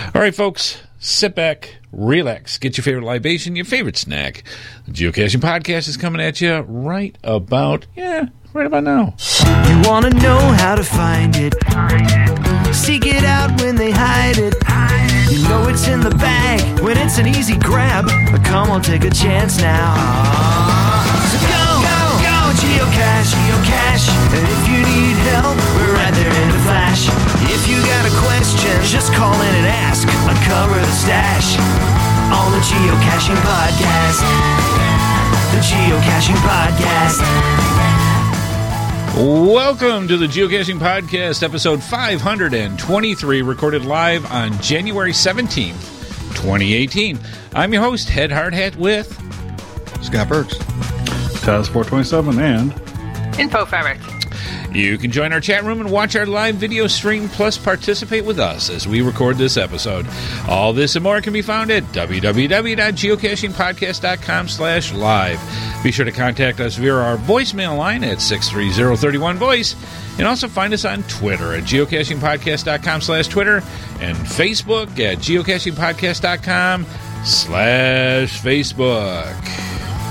All right, folks, sit back, relax, get your favorite libation, your favorite snack. The Geocaching Podcast is coming at you right about now. You want to know how to find it. Seek it out when they hide it. You know it's in the bag when it's an easy grab. But come on, take a chance now. So go, geocache, geocache. And if you need help, we're right there in a flash. If you got a question, just call in and ask. Uncover the stash on the Geocaching Podcast. The Geocaching Podcast. Welcome to the Geocaching Podcast, episode 523, recorded live on January 17th, 2018. I'm your host, Head Hardhat, with Scott Burks, Taz427, and Info Ferret. You can join our chat room and watch our live video stream, plus participate with us as we record this episode. All this and more can be found at www.geocachingpodcast.com/live. Be sure to contact us via our voicemail line at 630-31-VOICE, and also find us on Twitter at geocachingpodcast.com/Twitter and Facebook at geocachingpodcast.com/Facebook.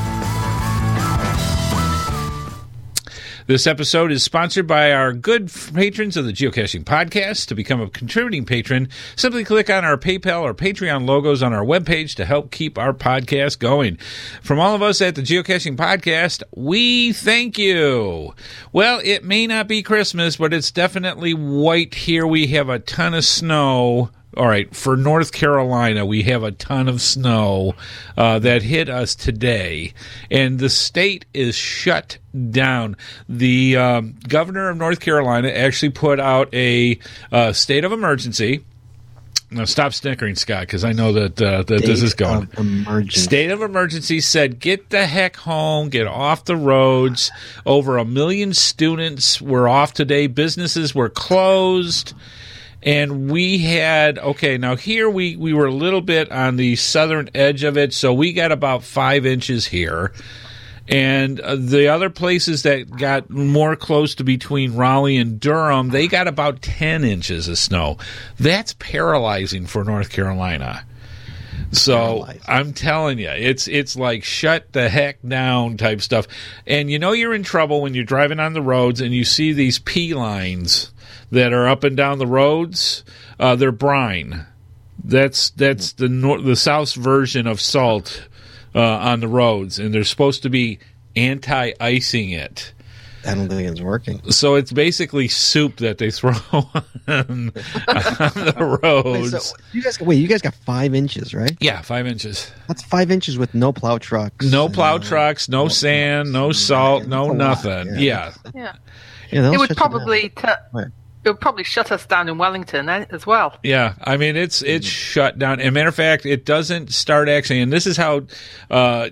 This episode is sponsored by our good patrons of the Geocaching Podcast. To become a contributing patron, simply click on our PayPal or Patreon logos on our webpage to help keep our podcast going. From all of us at the Geocaching Podcast, we thank you. Well, it may not be Christmas, but it's definitely white here. We have a ton of snow. All right, for North Carolina, we have a ton of snow that hit us today, and the state is shut down. The governor of North Carolina actually put out a state of emergency. Now, stop snickering, Scott, because I know that this is going. State of emergency said, get the heck home, get off the roads. Over 1 million students were off today. Businesses were closed. And we had, now here we were a little bit on the southern edge of it, so we got about 5 inches here. And the other places that got more close to between Raleigh and Durham, they got about 10 inches of snow. That's paralyzing for North Carolina. So I'm telling you, it's like shut the heck down type stuff. And you know you're in trouble when you're driving on the roads and you see these P lines that are up and down the roads. They're brine. That's the South's version of salt on the roads, and they're supposed to be anti-icing it. I don't think it's working. So it's basically soup that they throw on the roads. You guys got 5 inches, right? Yeah, 5 inches. That's 5 inches with no plow trucks. No plow trucks, no sand, no salt, no nothing. Yeah. It would probably it would probably shut us down in Wellington as well. Yeah, I mean it's shut down. As a matter of fact, it doesn't start actually, and this is how I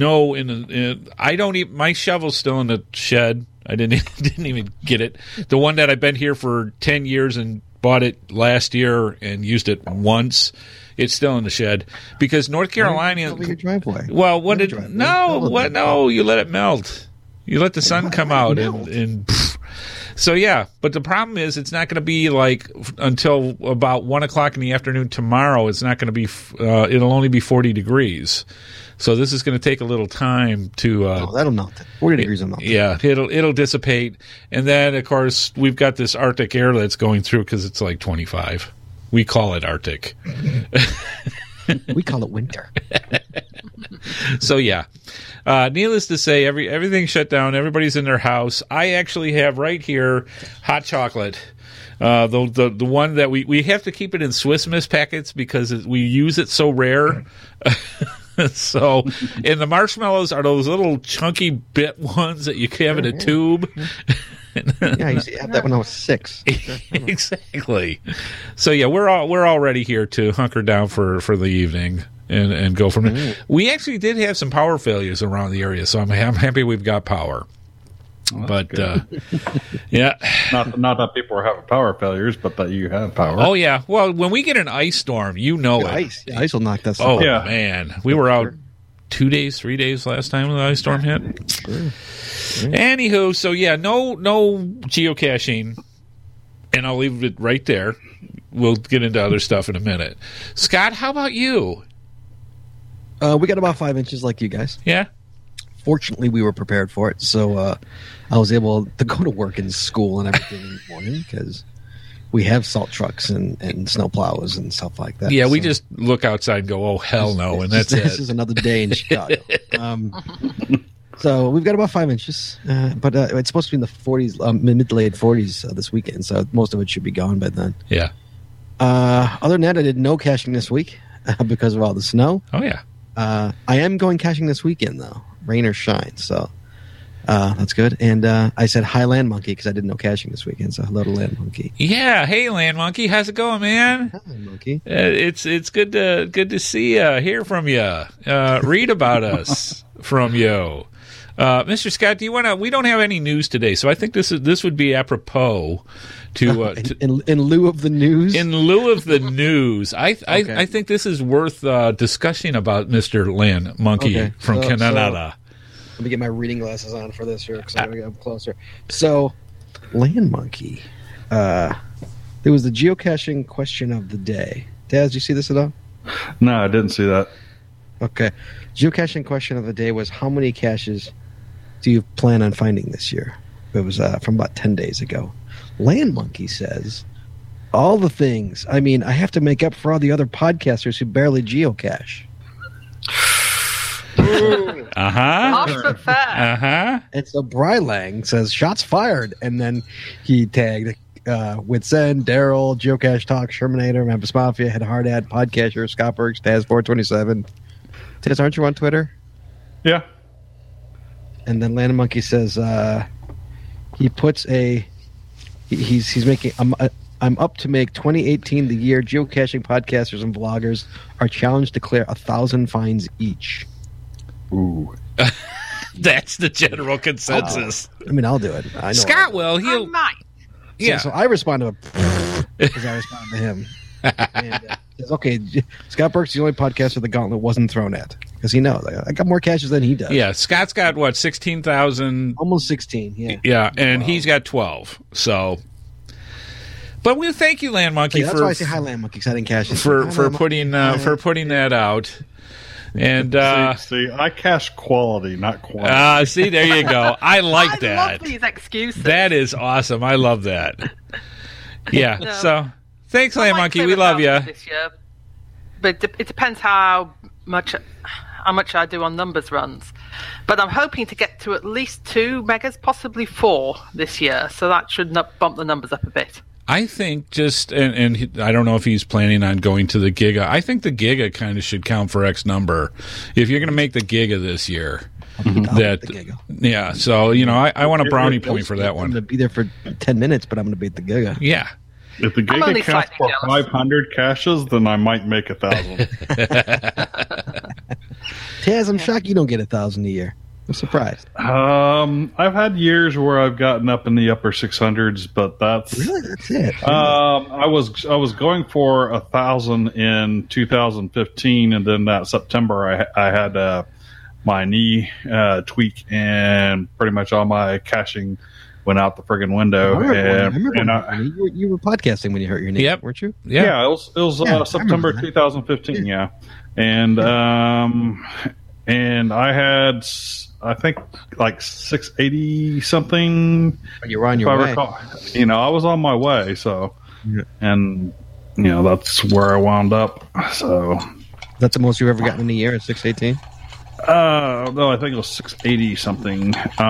don't even, my shovel's still in the shed. I didn't even get it. The one that I've been here for 10 years and bought it last year and used it once. It's still in the shed because North Carolina. Over your driveway. Well, no, you let it melt. You let the sun come out and so yeah, but the problem is it's not going to be like until about 1 o'clock in the afternoon tomorrow. It's not going to be. It'll only be 40 degrees. So this is going to take a little time to. That'll melt. 40 degrees will melt. Yeah, it'll dissipate, and then of course we've got this Arctic air that's going through because it's like 25. We call it Arctic. We call it winter. So yeah, needless to say, everything's shut down. Everybody's in their house. I actually have right here hot chocolate. The one that we have to keep it in Swiss Miss packets because we use it so rare. So, and the marshmallows are those little chunky bit ones that you have in a tube. Yeah, I used to have that when I was 6. Exactly. So yeah, we're all ready here to hunker down for the evening and go from there. We actually did have some power failures around the area, so I'm happy we've got power. But yeah, not that people are having power failures, but that you have power. Oh yeah. Well, when we get an ice storm, it. Ice will knock us. Oh yeah. Man, we were out 2 days, 3 days last time when the ice storm hit. Sure. Anywho, so yeah, no geocaching, and I'll leave it right there. we'll get into other stuff in a minute. Scott, how about you? We got about 5 inches like you guys. Yeah. Fortunately, we were prepared for it, so I was able to go to work and school and everything in the morning because we have salt trucks and snow plows and stuff like that. Yeah, we just look outside and go, oh, hell no, and that's This is another day in Chicago. So we've got about 5 inches, but it's supposed to be in the 40s, mid to late 40s this weekend, so most of it should be gone by then. Yeah. Other than that, I did no caching this week because of all the snow. Oh, yeah. I am going caching this weekend, though, rain or shine, so that's good. And I said hi, Land Monkey, because I did no caching this weekend, so hello to Land Monkey. Yeah, hey, Land Monkey, how's it going, man? Hi, Land Monkey. It's good to see you, hear from you, read about us from you. Mr. Scott, do you want to? We don't have any news today, so I think this would be apropos to in lieu of the news. In lieu of the news, I think this is worth discussing about Mr. Land Monkey from Canada. Let me get my reading glasses on for this here because I got to get up closer. So, Land Monkey, there was the geocaching question of the day. Daz, did you see this at all? No, I didn't see that. Okay, geocaching question of the day was how many caches do you plan on finding this year? It was from about 10 days ago. Land Monkey says, all the things. I mean, I have to make up for all the other podcasters who barely geocache. And so Brylang says, shots fired. And then he tagged Witsend, Daryl, Geocache Talk, Shermanator, Memphis Mafia, Head Hard Ad, Podcatcher, Scott Burks, Taz427. Taz, aren't you on Twitter? Yeah. And then Land Monkey says he puts he's making I'm up to make 2018 the year geocaching podcasters and vloggers are challenged to clear 1,000 finds each. Ooh. That's the general consensus. I mean, I'll do it. I know Scott will. He'll. Yeah. So I respond to him because I respond to him. And says, okay, Scott Burks is the only podcaster the gauntlet wasn't thrown at because he knows I got more caches than he does. Yeah, Scott's got what 16,000, almost 16. Yeah, yeah, and he's got 12. So, but we thank you, Land Monkey. That's why I say hi, Land Monkey, because I didn't cache for putting that out. And see, I cache quality, not quantity. See, there you go. I like that. I love these excuses. That is awesome. I love that. Yeah. No. So, thanks, Land Monkey. We love you. This year, but it depends how much I do on numbers runs. But I'm hoping to get to at least 2 megas, possibly 4 this year. So that should bump the numbers up a bit. I think and I don't know if he's planning on going to the Giga. I think the Giga kind of should count for X number. If you're going to make the Giga this year, yeah. So I want a brownie point for that one. I'm going to be there for 10 minutes, but I'm going to beat the Giga. Yeah. If the Giga counts for 500 caches, then I might make 1,000. Taz, I'm shocked you don't get 1,000 a year. I'm surprised. I've had years where I've gotten up in the upper 600s, but that's it. I was going for 1,000 in 2015, and then that September I had my knee tweak, and pretty much all my caching went out the friggin' window. I remember you were podcasting when you hurt your knee, weren't you? Yeah, it was September 2015. Yeah, and I had. I think like 680 something. You were on your way. I was on my way. So, and that's where I wound up. So, that's the most you've ever gotten in a year at 618. No, I think it was 680 something.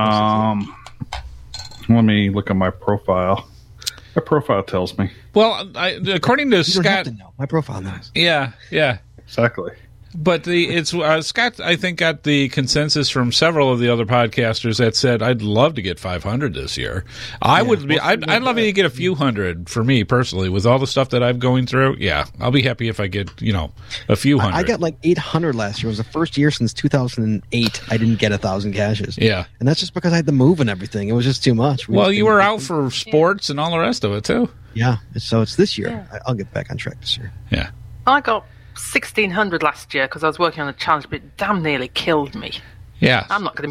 Let me look at my profile. My profile tells me. Well, according to Scott, have to know. My profile knows. Yeah, exactly. But it's Scott, I think, got the consensus from several of the other podcasters that said, I'd love to get 500 this year. I'd love to get a few hundred for me personally with all the stuff that I'm going through. Yeah, I'll be happy if I get, a few hundred. I got like 800 last year. It was the first year since 2008 I didn't get 1,000 caches. Yeah. And that's just because I had to move and everything. It was just too much. Well, you were out for sports and all the rest of it, too. Yeah. So it's this year. Yeah. I'll get back on track this year. Yeah. I got 1,600 last year because I was working on a challenge, but it damn nearly killed me. Yeah. I'm not going to be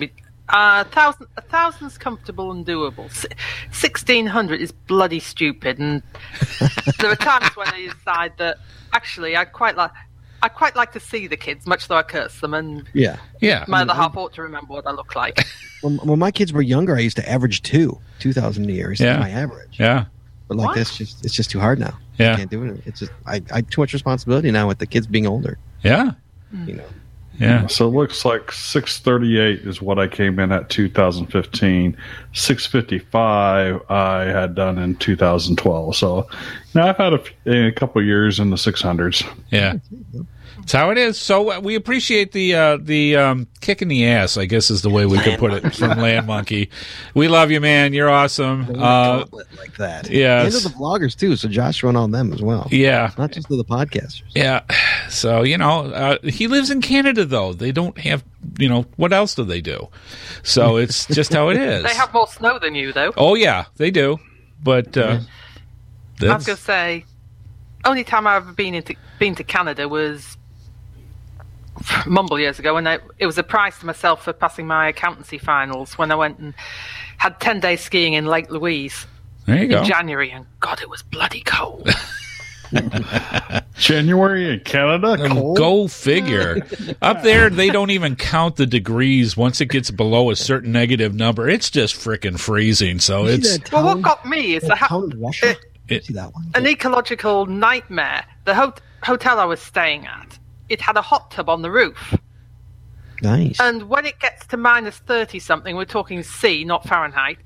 $1,000's comfortable and doable. 1,600 is bloody stupid, and there are times when I decide that actually I quite like to see the kids, much though I curse them, and Yeah. my other half ought to remember what I look like. When my kids were younger, I used to average 2,000 a year. It's Yeah. my average. Yeah. But like What? this, it's just too hard now. Yeah. I can't do it. It's just I too much responsibility now with the kids being older. Yeah. You know. Yeah. So it looks like 638 is what I came in at 2015. 655 I had done in 2012. So now I've had a couple of years in the 600s. Yeah. That's how it is. So we appreciate the kick in the ass, I guess is the way we could put it, from Land Monkey. We love you, man. You're awesome. Gauntlet like that. yes. And to the vloggers too. So Josh run on them as well. Yeah. Not just to the podcasters. Yeah. So, he lives in Canada, though. They don't have, what else do they do? So it's just how it is. They have more snow than you, though. Oh, yeah, they do. But I was going to say, only time I've ever been to Canada was mumble years ago, when it was a prize to myself for passing my accountancy finals when I went and had 10 days skiing in Lake Louise there you go. in January, and God, it was bloody cold. January in Canada? Cold? Go figure. Up there, they don't even count the degrees once it gets below a certain negative number. It's just frickin' freezing. So it's Well, what got me is town in Russia. See that one? an ecological nightmare. The hotel I was staying at, it had a hot tub on the roof. Nice. And when it gets to minus 30 something, we're talking C, not Fahrenheit,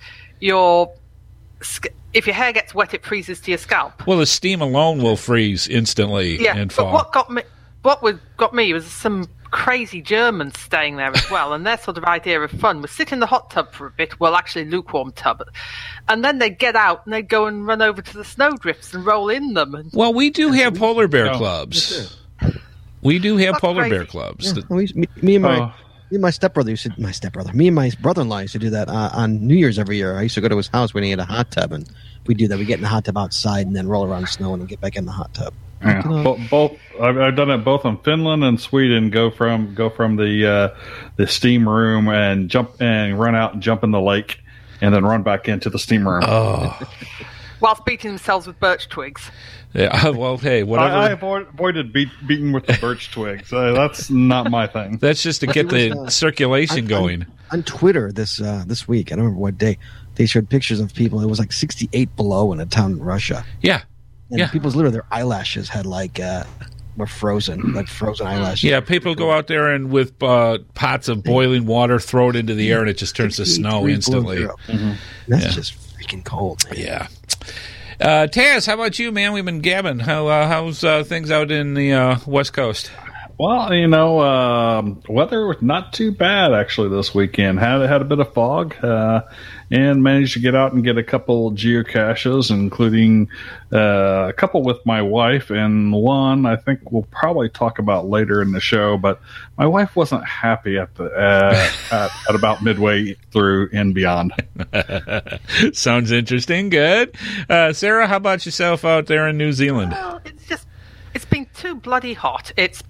if your hair gets wet, it freezes to your scalp. well, the steam alone will freeze instantly Yeah, and but fall. what got me was some crazy Germans staying there as well, and their sort of idea of fun was sit in the hot tub for a bit, well, actually lukewarm tub, and then they'd get out and they'd go and run over to the snowdrifts and roll in them. And Well, we do have polar bear clubs. We do have That's polar crazy. bear clubs. Yeah, me and my stepbrother used to, me and my brother-in-law used to do that on New Year's every year. I used to go to his house when he had a hot tub, and we do that. We get in the hot tub outside and then roll around in snow and then get back in the hot tub. Yeah. Both I've done it both in Finland and Sweden. Go from the steam room and run out and jump in the lake, and then run back into the steam room. whilst beating themselves with birch twigs. Yeah, well, hey, whatever. I avoided beating with the birch twigs. That's not my thing. That's just to get the circulation going. On Twitter this week, I don't remember what day, they showed pictures of people. It was like 68 below in a town in Russia. Yeah. And people's literally their eyelashes had were frozen, like frozen eyelashes. Yeah, people go out there and with pots of boiling water, throw it into the air, and it just turns to snow 63 instantly. below 0. That's just freaking cold, man. Yeah. Taz, how about you, man? We've been gabbing. How's things out in the West Coast? Well, weather was not too bad actually this weekend. Had a bit of fog, and managed to get out and get a couple geocaches, including a couple with my wife, and one I think we'll probably talk about later in the show. But my wife wasn't happy at about midway through and beyond. Sounds interesting. Good. Sarah, how about yourself out there in New Zealand? Well, it's been too bloody hot. It's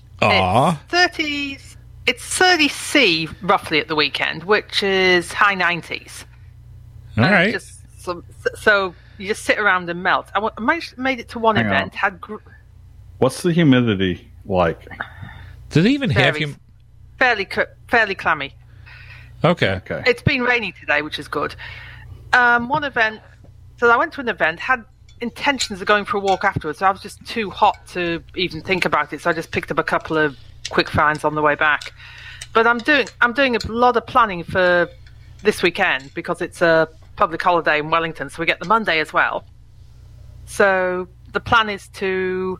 30 C roughly at the weekend, which is high 90s. All right. So you just sit around and melt. I made it to one Hang event. What's the humidity like? Do they even have him? Fairly clammy. Okay. It's been rainy today, which is good. One event. So I went to an event, had intentions of going for a walk afterwards. So I was just too hot to even think about it. So I just picked up a couple of quick finds on the way back. But I'm doing a lot of planning for this weekend because it's a public holiday in Wellington, so we get the Monday as well. So the plan is to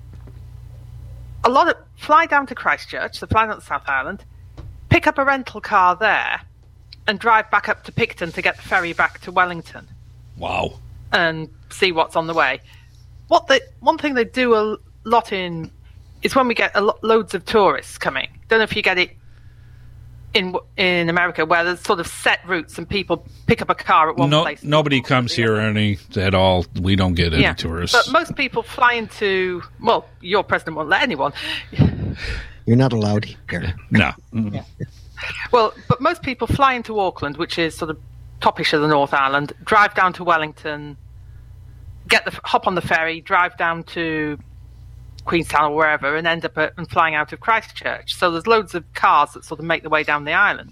fly down to Christchurch, so fly down to South Island, pick up a rental car there, and drive back up to Picton to get the ferry back to Wellington. Wow. And see what's on the way. One thing they do a lot in is when we get loads of tourists coming. Don't know if you get it in America, where there's sort of set routes and people pick up a car at one place. Nobody comes here at all. We don't get any tourists. But most people fly into. Well, your president won't let anyone. You're not allowed here. No. Well, but most people fly into Auckland, which is sort of topish of the North Island, drive down to Wellington, hop on the ferry, drive down to Queenstown or wherever, and end up and flying out of Christchurch. So there's loads of cars that sort of make their way down the island.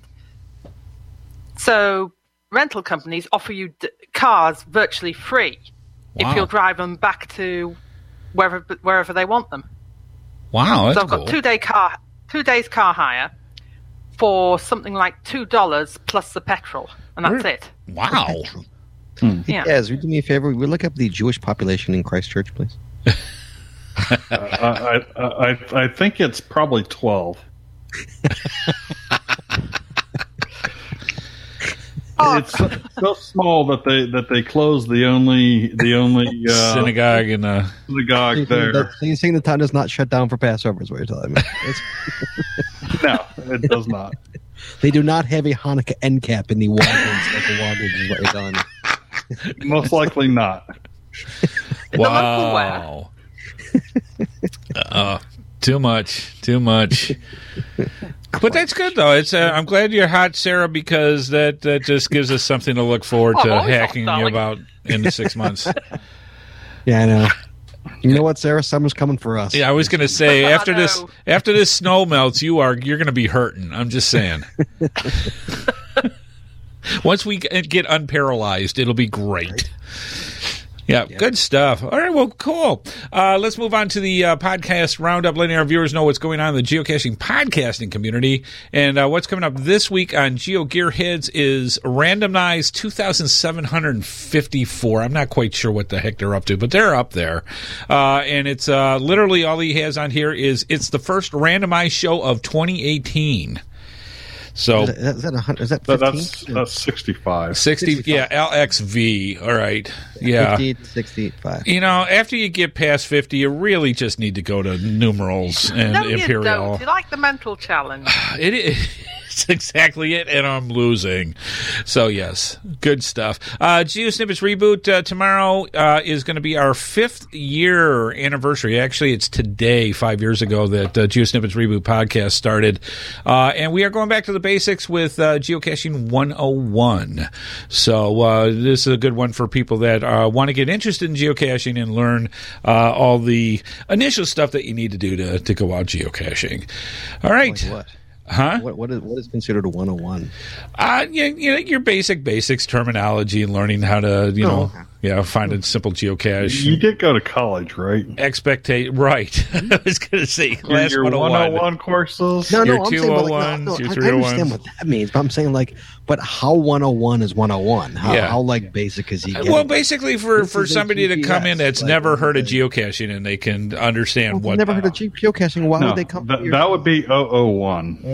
So rental companies offer you cars virtually free if you'll drive them back to wherever they want them. Wow, that's so I've got 2 days car hire for something like $2 plus the petrol, and that's it. Wow. Yeah. Yes, would you do me a favor? We look up the Jewish population in Christchurch, please. I think it's probably 12. It's so small that they closed the only synagogue in synagogue there. So you're saying the town does not shut down for Passover is what you're telling me? No, it does not. They do not have a Hanukkah end cap in the Walgreens like the Walgreens is what you're telling me. Most likely not. Wow. Too much. But that's good, though. It's I'm glad you're hot, Sarah, because that just gives us something to look forward to hacking you about in 6 months. Yeah, I know. You know what, Sarah? Summer's coming for us. Yeah, I was going to say after this snow melts, you're going to be hurting. I'm just saying. Once we get unparalyzed, it'll be great. Yeah, good stuff. All right, well, cool. Let's move on to the podcast roundup, letting our viewers know what's going on in the geocaching podcasting community. And what's coming up this week on GeoGearheads is randomized 2,754. I'm not quite sure what the heck they're up to, but they're up there. And it's literally all he has on here is it's the first randomized show of 2018. So is that 100? Is that 15? That's 65. 60, yeah, LXV. All right, yeah, 50 to 65. You know, after you get past 50, you really just need to go to numerals and no, Imperial. You don't. You like the mental challenge. It is. It's exactly it, and I'm losing. So, yes, good stuff. GeoSnippets Reboot tomorrow is going to be our 5th year anniversary. Actually, it's today, 5 years ago, that GeoSnippets Reboot podcast started. And we are going back to the basics with Geocaching 101. So, this is a good one for people that want to get interested in geocaching and learn all the initial stuff that you need to do to go out geocaching. All right. Like what? Huh? What is considered a 101? Your basics, terminology, and learning how to, find a simple geocache. You did go to college, right? Right. I was going to say, class your 101 courses? No, your I'm 201s, saying, your 301s. I understand what that means, but I'm saying, but how 101 is 101? How basic is he getting? Well, basically, for somebody to come in that's never heard of geocaching and they can understand what... never heard of geocaching, why would they come here? That would be 001.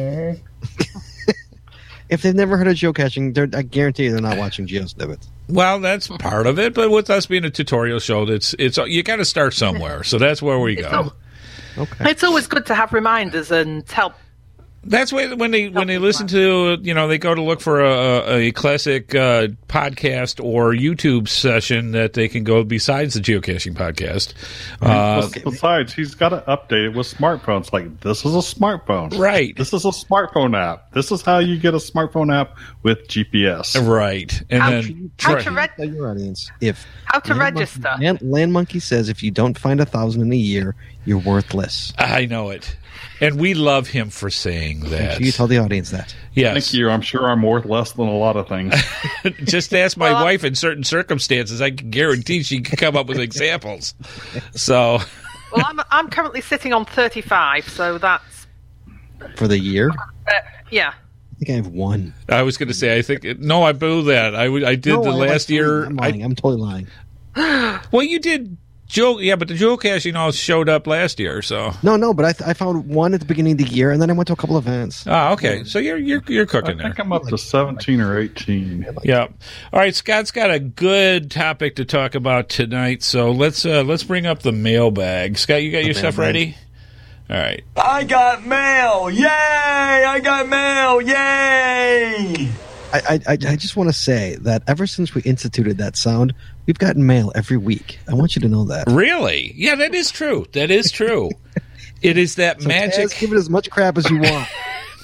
If they've never heard of geocaching, I guarantee you they're not watching GeoSnippets. Well, that's part of it, but with us being a tutorial show, it's you got to start somewhere, so that's where we go. Okay. It's always good to have reminders and help. That's why when they listen to, they go to look for a classic podcast or YouTube session that they can go besides the geocaching podcast. Besides, he's got to update it with smartphones. Like, this is a smartphone. Right. This is a smartphone app. This is how you get a smartphone app with GPS. Right. And Tell your audience how to register. Land Monkey says if you don't find 1,000 in a year, you're worthless. I know it. And we love him for saying that. You tell the audience that. Yes. Thank you. I'm sure I'm worth less than a lot of things. Just ask my wife in certain circumstances. I can guarantee she can come up with examples. So. Well, I'm currently sitting on 35, so that's... For the year? Yeah. I think I have one. I was going to say, I blew that. I did the last year. I'm lying. I'm totally lying. Well, you did... but the geocaching showed up last year, so no, but I found one at the beginning of the year, and then I went to a couple events. Oh, okay, so you're cooking there. I think I'm up to 17 or 18. Yeah. All right, Scott's got a good topic to talk about tonight, so let's bring up the mailbag. Scott, you got your stuff ready? All right. I got mail! Yay! I got mail! Yay! I just want to say that ever since we instituted that sound, we've gotten mail every week. I want you to know that. Really? Yeah, that is true. It is that so magic. Taz, give it as much crap as you want.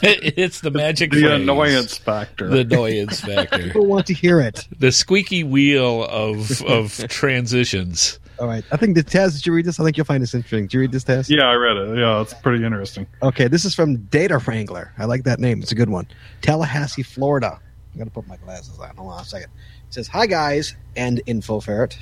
It's the magic The phrase. annoyance factor. The annoyance factor. People want to hear it. The squeaky wheel of transitions. All right. I think the Taz, did you read this? I think you'll find this interesting. Did you read this, Taz? Yeah, I read it. Yeah, it's pretty interesting. Okay, this is from Data Wrangler. I like that name. It's a good one. Tallahassee, Florida. I'm going to put my glasses on. Hold on a second. It says, "Hi, guys," and info ferret.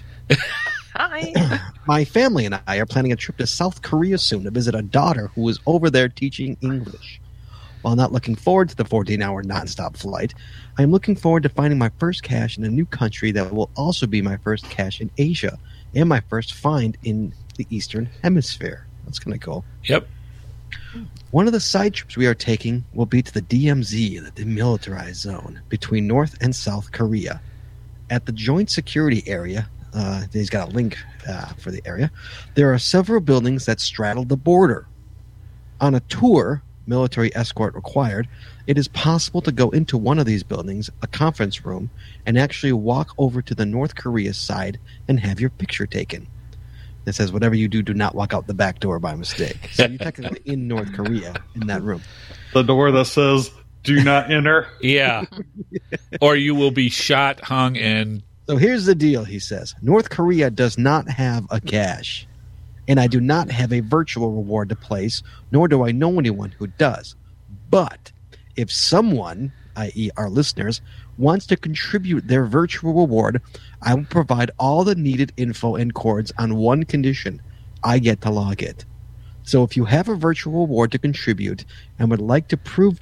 Hi. My family and I are planning a trip to South Korea soon to visit a daughter who is over there teaching English. While not looking forward to the 14-hour nonstop flight, I am looking forward to finding my first cache in a new country that will also be my first cache in Asia and my first find in the Eastern Hemisphere. That's kind of cool. Yep. One of the side trips we are taking will be to the DMZ, the demilitarized zone, between North and South Korea. At the Joint Security Area, he's got a link for the area, there are several buildings that straddle the border. On a tour, military escort required, it is possible to go into one of these buildings, a conference room, and actually walk over to the North Korea side and have your picture taken. It says, whatever you do, do not walk out the back door by mistake. So you're technically in North Korea in that room. The door that says, "Do not enter." Yeah. Or you will be shot, hung, and... So here's the deal, he says. North Korea does not have a cache, and I do not have a virtual reward to place, nor do I know anyone who does. But if someone, i.e. our listeners, wants to contribute their virtual reward, I will provide all the needed info and codes on one condition. I get to log it. So if you have a virtual reward to contribute and would like to prove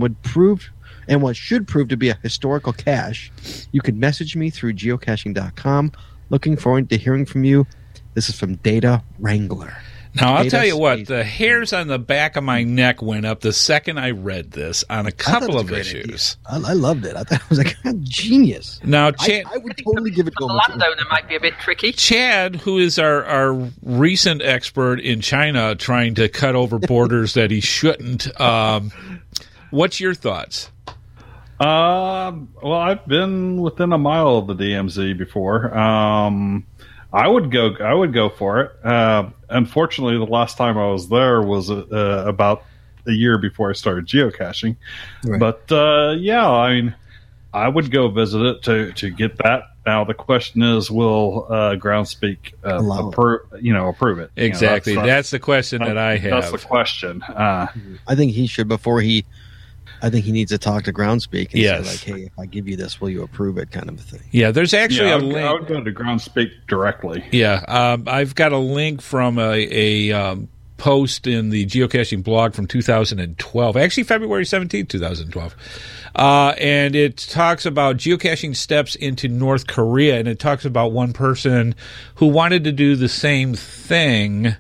what should prove to be a historical cache, you can message me through geocaching.com. Looking forward to hearing from you. This is from Data Wrangler. Now, I'll Data tell you what, space. the hairs on the back of my neck went up the second I read this on a I thought it couple was of a great issues. idea. I loved it. I thought it was like genius. Now, I would totally give it to The him. landowner might be a bit tricky. Chad, who is our recent expert in China trying to cut over borders that he shouldn't, what's your thoughts? Well, I've been within a mile of the DMZ before. I would go for it. Unfortunately, the last time I was there was about a year before I started geocaching. Right. But yeah, I mean, I would go visit it to get that. Now the question is, will Groundspeak Allow it. approve it? Exactly. That's the question that I have. That's the question. I think he should I think he needs to talk to Groundspeak and Yes. say, like, hey, if I give you this, will you approve it, kind of a thing. Yeah, there's actually I a would link. go to Groundspeak directly. Yeah, I've got a link from a post in the geocaching blog from 2012, actually February 17th, 2012. And it talks about geocaching steps into North Korea, and it talks about one person who wanted to do the same thing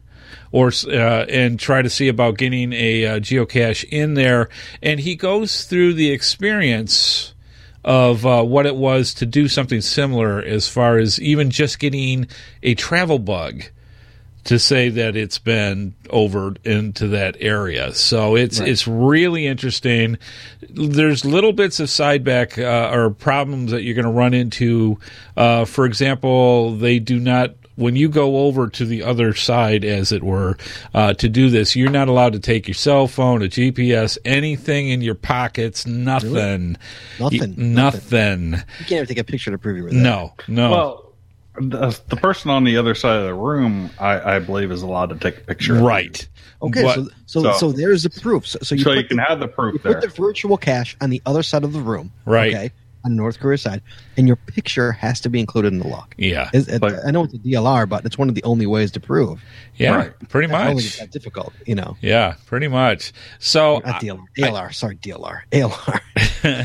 and try to see about getting a geocache in there. And he goes through the experience of what it was to do something similar, as far as even just getting a travel bug to say that it's been over into that area. So it's really interesting. There's little bits of sideback or problems that you're going to run into. For example, they do not, when you go over to the other side, as it were, to do this, you're not allowed to take your cell phone, a GPS, anything in your pockets, nothing. Nothing. Nothing. You can't even take a picture to prove you were there. No. Well, the person on the other side of the room, I believe, is allowed to take a picture. Right. Okay, But- so there's the proof. So you, So put you can the, have the proof you there. put the virtual cache on the other side of the room. Right. Okay, on the North Korea side, and your picture has to be included in the log. Yeah. But- I know it's a DLR, but it's one of the only ways to prove. Yeah. Right. Pretty I don't think much. it's that difficult, you know. Yeah, pretty much. So, Not DLR. ALR. Sorry, DLR. ALR.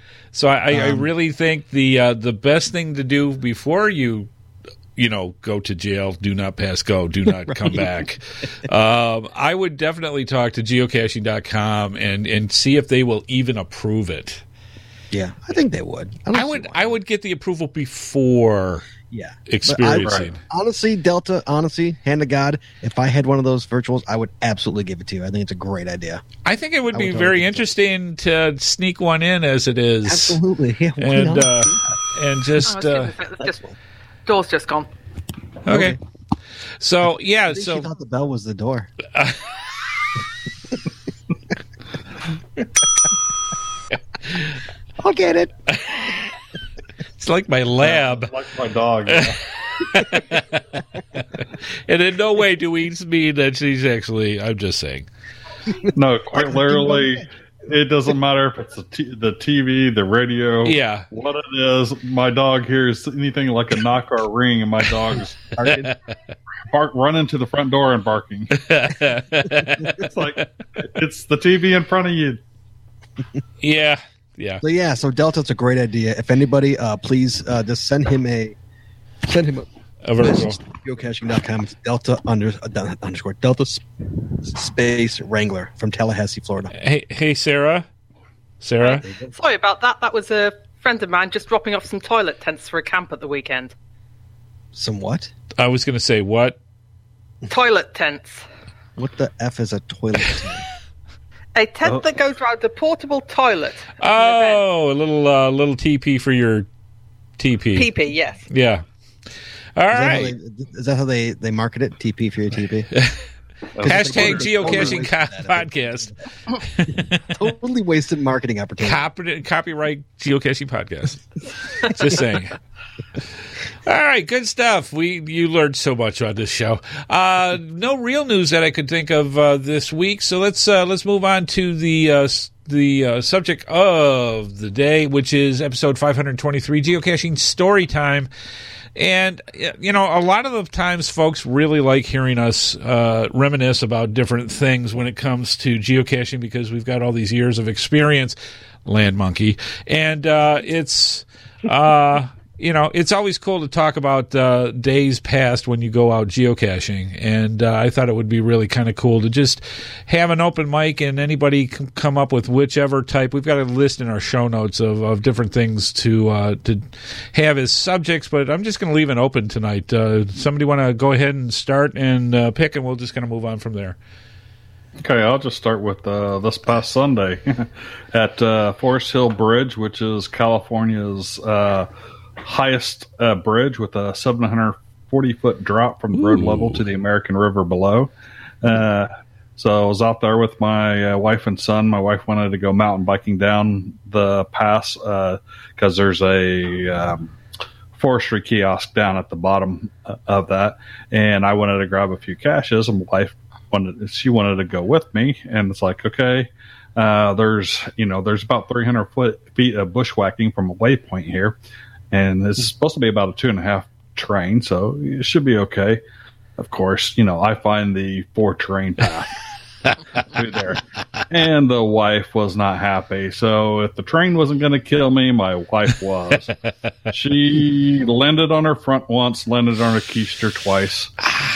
I really think the best thing to do before you go to jail, do not pass go, do not come back. I would definitely talk to geocaching.com and see if they will even approve it. Yeah, I think they would. I would get the approval before Yeah. experiencing. Honestly, Delta, hand to God, if I had one of those virtuals, I would absolutely give it to you. I think it's a great idea. I think it would I be would very totally interesting to sneak one in as it is. Absolutely. Yeah, why And not? and just Door's just gone. okay. So I think she thought the bell was the door. I'll get it. It's like my lab. Like my dog. Yeah. And in no way do we mean that she's actually, I'm just saying. No, quite literally, it doesn't matter if it's the TV, the radio, Yeah. what it is. My dog hears anything like a knock or a ring, and my dog's running to the front door and barking. It's like it's the TV in front of you. Yeah. So Delta's a great idea. If anybody, please just send him a message to geocaching.com. It's Delta space Wrangler from Tallahassee, Florida. Hey, Sarah. Sarah? Sorry about that. That was a friend of mine just dropping off some toilet tents for a camp at the weekend. Some what? I was going to say what? Toilet tents. What the F is a toilet tent? A tent that goes around a portable toilet. Oh, a little TP for your TP. PP, yes. Yeah. All right. Is that how they market it? TP for your TP? Hashtag geocaching podcast. Totally wasted marketing opportunity. Copyright geocaching podcast. Just saying. All right, good stuff. You learned so much on this show. No real news that I could think of this week, so let's move on to the subject of the day, which is episode 523, geocaching story time. And, you know, a lot of the times folks really like hearing us reminisce about different things when it comes to geocaching because we've got all these years of experience, Land Monkey. And it's, you know, it's always cool to talk about days past when you go out geocaching. And I thought it would be really kind of cool to just have an open mic and anybody can come up with whichever type. We've got a list in our show notes of different things to have as subjects, but I'm just going to leave it open tonight. Somebody want to go ahead and start and pick, and we'll just kind of move on from there. Okay, I'll just start with this past Sunday at Forest Hill Bridge, which is California's highest bridge with a 740-foot drop from the road level to the American River below. So I was out there with my wife and son. My wife wanted to go mountain biking down the pass because there's a forestry kiosk down at the bottom of that, and I wanted to grab a few caches, and my wife wanted to go with me, and it's like, okay, there's about 300 feet of bushwhacking from a waypoint here, and it's supposed to be about a 2.5 terrain, so it should be okay. Of course, I find the 4 terrain path through there, and the wife was not happy. So if the train wasn't going to kill me, my wife was. She landed on her front once, landed on her keister twice,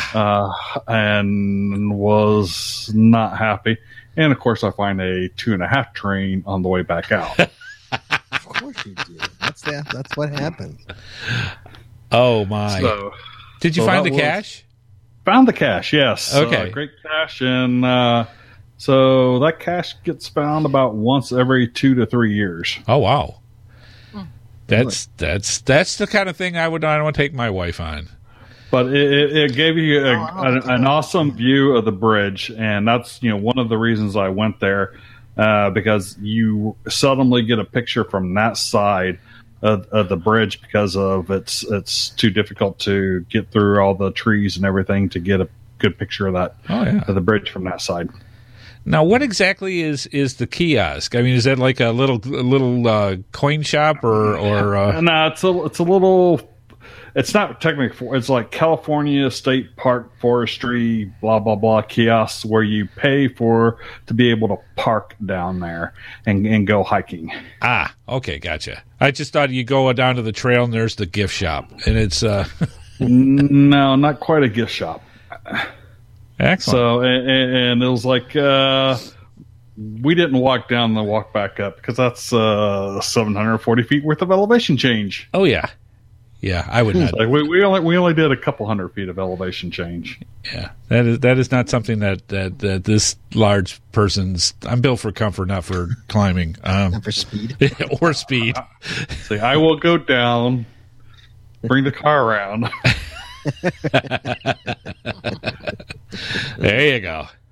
and was not happy. And of course, I find a 2.5 train on the way back out. Of course you do. That's what happened. Oh my! So, did you find the cache? Found the cache, yes. Okay. Great cache, and so that cache gets found about once every 2 to 3 years. Oh wow! That's the kind of thing I want to take my wife on. But it gave you an awesome view of the bridge, and that's one of the reasons I went there, because you seldomly get a picture from that side of the bridge because of it's too difficult to get through all the trees and everything to get a good picture of that of the bridge from that side. Now, what exactly is the kiosk? I mean, is that like a little coin shop or? No, it's a little. It's not technically. It's like California State Park Forestry, blah blah blah kiosks where you pay to be able to park down there and go hiking. Ah, okay, gotcha. I just thought you go down to the trail and there's the gift shop, and it's no, not quite a gift shop. Excellent. So and it was like we didn't walk down and walk back up because that's 740 feet worth of elevation change. Oh yeah. Yeah, I would not. Like we only did a couple 100 feet of elevation change. Yeah, that is not something that this large person's. I'm built for comfort, not for climbing. Not for speed. Or speed. See, I will go down, bring the car around. There you go.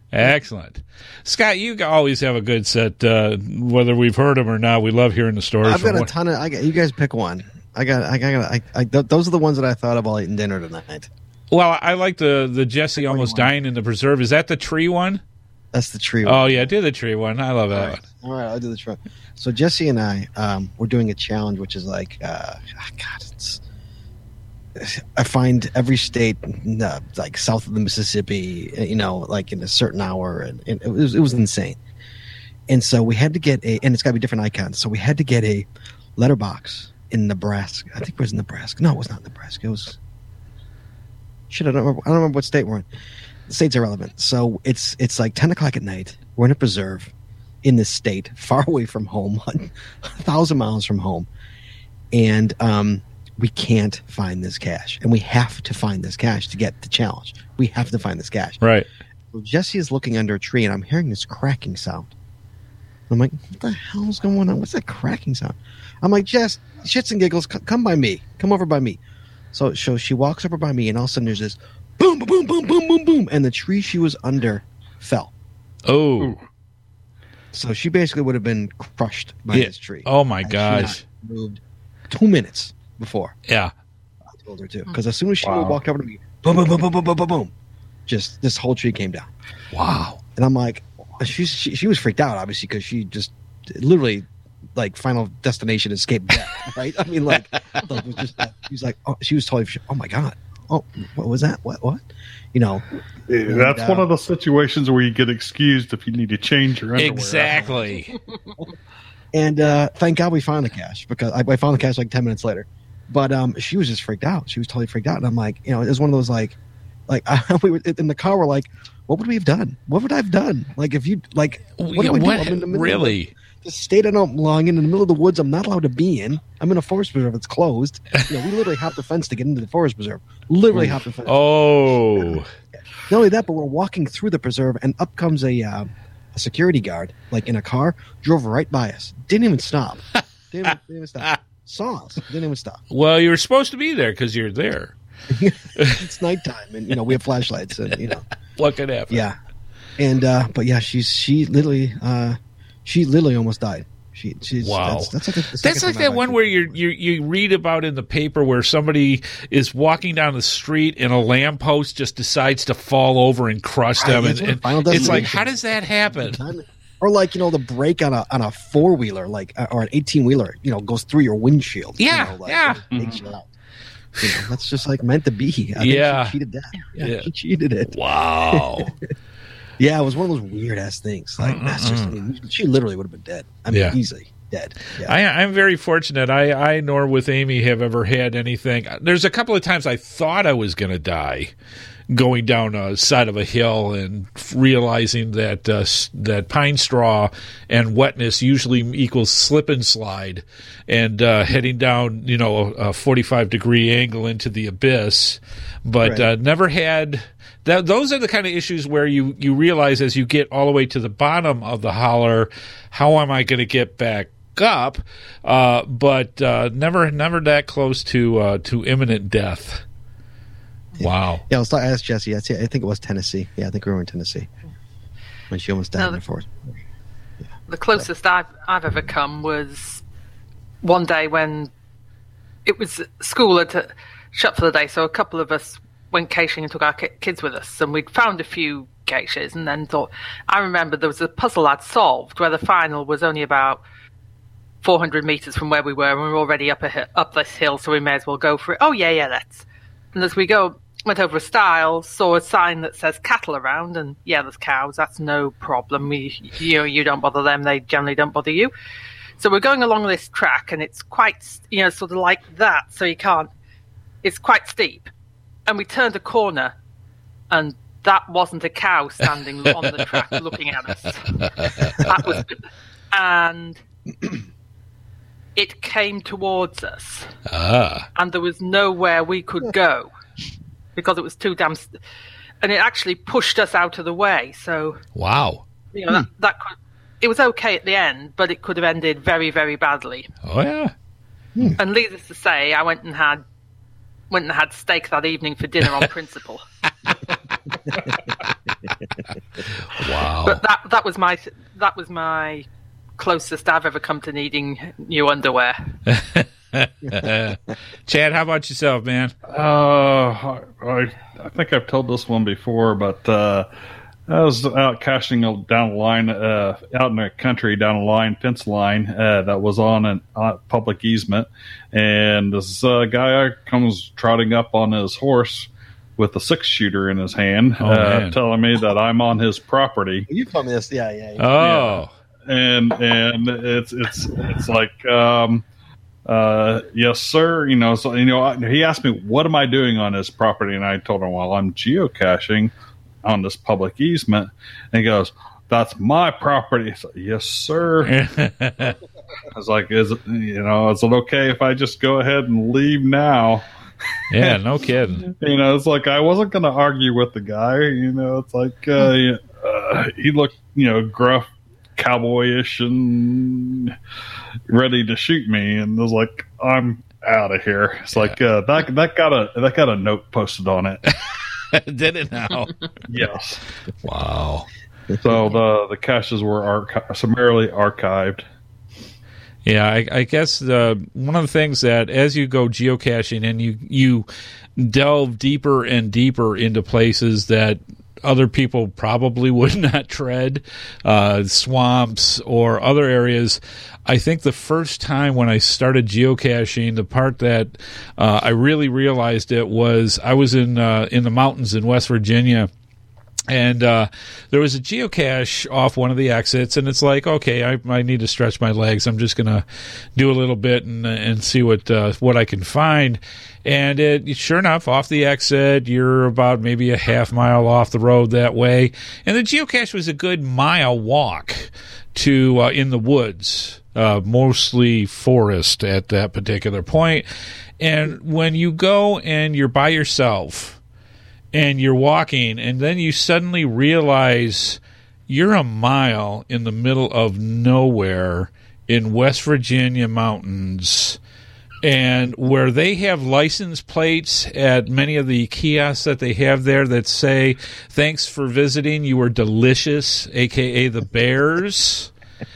Excellent. Scott, you always have a good set, whether we've heard them or not. We love hearing the stories. I've got a ton of. You guys pick one. Those are the ones that I thought of while eating dinner tonight. Well, I like the Jesse almost dying in the preserve. Is that the tree one? That's the tree one. Oh, yeah, do the tree one. I love that All right. one. All right, I'll do the tree. So Jesse and I, we're doing a challenge, which is like, I find every state, like south of the Mississippi, like in a certain hour, and it was insane. And so we had to get and it's got to be different icons. So we had to get a letterbox in Nebraska. I think it was Nebraska. No, it was not Nebraska. It was. I don't remember what state we're in. The state's irrelevant. So it's like 10 o'clock at night. We're in a preserve in this state, far away from home, 1,000 miles from home, and we can't find this cache. And we have to find this cache to get the challenge. We have to find this cache. Right. So Jesse is looking under a tree, and I'm hearing this cracking sound. I'm like, what the hell's going on? What's that cracking sound? I'm like, Jess, shits and giggles, come by me. Come over by me. So she walks over by me, and all of a sudden there's this boom, boom, boom, boom, boom, boom, and the tree she was under fell. Oh. So she basically would have been crushed by this tree. Oh, my And gosh. she had moved 2 minutes before. Yeah. I told her to. Because as soon as she walked over to me, boom, boom, boom, boom, boom, boom, boom, boom, just this whole tree came down. Wow. And I'm like, she was freaked out, obviously, because she just literally, like, Final Destination escaped death, right? I mean, like it was just, she was like, she was totally, oh my God. Oh, what was that? What? That's one of the situations where you get excused if you need to change your underwear. Exactly. And thank God we found the cache, because I found the cache like 10 minutes later. But she was just freaked out. She was totally freaked out. And I'm like, it was one of those like we were in the car. We're like, what would we have done? What would I have done? Like if you like, what do I do? I'm in the middle really? Of the state I don't belong in the middle of the woods. I'm not allowed to be in. I'm in a forest preserve. It's closed. We literally hopped the fence to get into the forest preserve. Literally hopped the fence. Oh. Not only that, but we're walking through the preserve, and up comes a security guard, like in a car, drove right by us. Didn't even stop. Didn't even stop. Saw us. Didn't even stop. Well, you were supposed to be there because you're there. It's nighttime, and we have flashlights, and What could happen? Yeah, and but yeah, she literally almost died. She's wow. That's like that one where you read about in the paper where somebody is walking down the street and a lamppost just decides to fall over and crush them, and it's like, how does that happen? Or like the brake on a 4-wheeler, like or an 18-wheeler, goes through your windshield. Yeah, Takes you out. That's just like meant to be. I think she cheated that. Yeah, she cheated it. Wow. Yeah, it was one of those weird ass things. Like that's just. I mean, she literally would have been dead. I mean, easily dead. Yeah. I'm very fortunate. I nor with Amy have ever had anything. There's a couple of times I thought I was going to die, going down a side of a hill and realizing that that pine straw and wetness usually equals slip and slide, and heading down a 45-degree angle into the abyss, but never had. Those are the kind of issues where you realize as you get all the way to the bottom of the holler, how am I going to get back up? But never that close to imminent death. Wow. Yeah, I asked Jesse. I think it was Tennessee. Yeah, I think we were in Tennessee when she almost died in the forest. Yeah. The closest I've ever come was one day when it was school had shut for the day, so a couple of us went caching and took our kids with us, and we'd found a few caches and then thought, I remember there was a puzzle I'd solved where the final was only about 400 meters from where we were, and we were already up this hill, so we may as well go for it. Oh yeah, let's. And as we went over a stile, saw a sign that says cattle around, and there's cows, that's no problem. You don't bother them, they generally don't bother you. So we're going along this track, and it's quite, sort of like that, so it's quite steep. And we turned a corner, and that wasn't a cow standing on the track looking at us. And it came towards us. And there was nowhere we could go because it was too damn... And it actually pushed us out of the way. So, wow. That it was okay at the end, but it could have ended very, very badly. Oh, yeah. And needless to say, I went and had steak that evening for dinner on principle. Wow. But that was my closest I've ever come to needing new underwear. Chad, how about yourself, man? I think I've told this one before, but I was out cashing down the line, out in the country, down a line, fence line that was on a public easement, and this guy comes trotting up on his horse with a 6-shooter in his hand, telling me that I'm on his property. You told me this, yeah. Oh, and it's like, yes, sir. So he asked me, what am I doing on his property, and I told him, well, I'm geocaching on this public easement. And he goes, that's my property. So, yes, sir. I was like, is it okay if I just go ahead and leave now? Yeah, no kidding. It's like I wasn't going to argue with the guy. It's like he looked, gruff, cowboyish, and ready to shoot me. And I was like, I'm out of here. It's like that got a note posted on it. Did it now? Yes. Wow. So the caches were summarily archived. Yeah, I guess one of the things that as you go geocaching and you delve deeper and deeper into places that other people probably would not tread, swamps or other areas. I think the first time when I started geocaching, the part that I really realized it was I was in the mountains in West Virginia. And there was a geocache off one of the exits, and it's like, okay, I need to stretch my legs. I'm just going to do a little bit and see what I can find. And sure enough, off the exit, you're about maybe a half mile off the road that way. And the geocache was a good mile walk to in the woods, mostly forest at that particular point. And when you go and you're by yourself, and you're walking, and then you suddenly realize you're a mile in the middle of nowhere in West Virginia mountains, and where they have license plates at many of the kiosks that they have there that say, thanks for visiting, you were delicious, a.k.a. the Bears.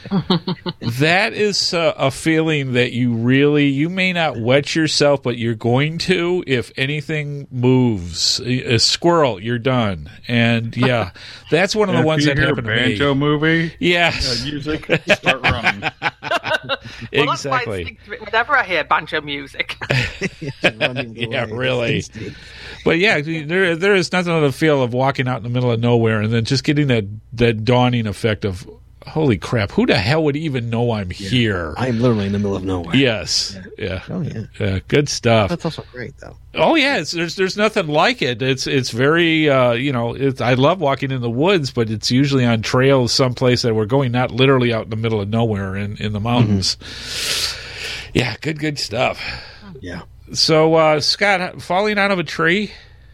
That is a feeling that you may not wet yourself, but you're going to if anything moves. A squirrel, you're done. And yeah, that's one of the ones that happened to me. Banjo movie, yes, music, start running. Well, exactly. That's why whenever I hear banjo music. Yeah, really. But yeah, there is nothing of the feel of walking out in the middle of nowhere and then just getting that dawning effect of, holy crap, who the hell would even know I'm here? I'm literally in the middle of nowhere. Yes. Yeah. Oh, yeah. Good stuff. That's also great, though. Oh, yeah. There's nothing like it. It's very, I love walking in the woods, but it's usually on trails someplace that we're going, not literally out in the middle of nowhere in the mountains. Mm-hmm. Yeah, good stuff. Yeah. So, Scott, falling out of a tree?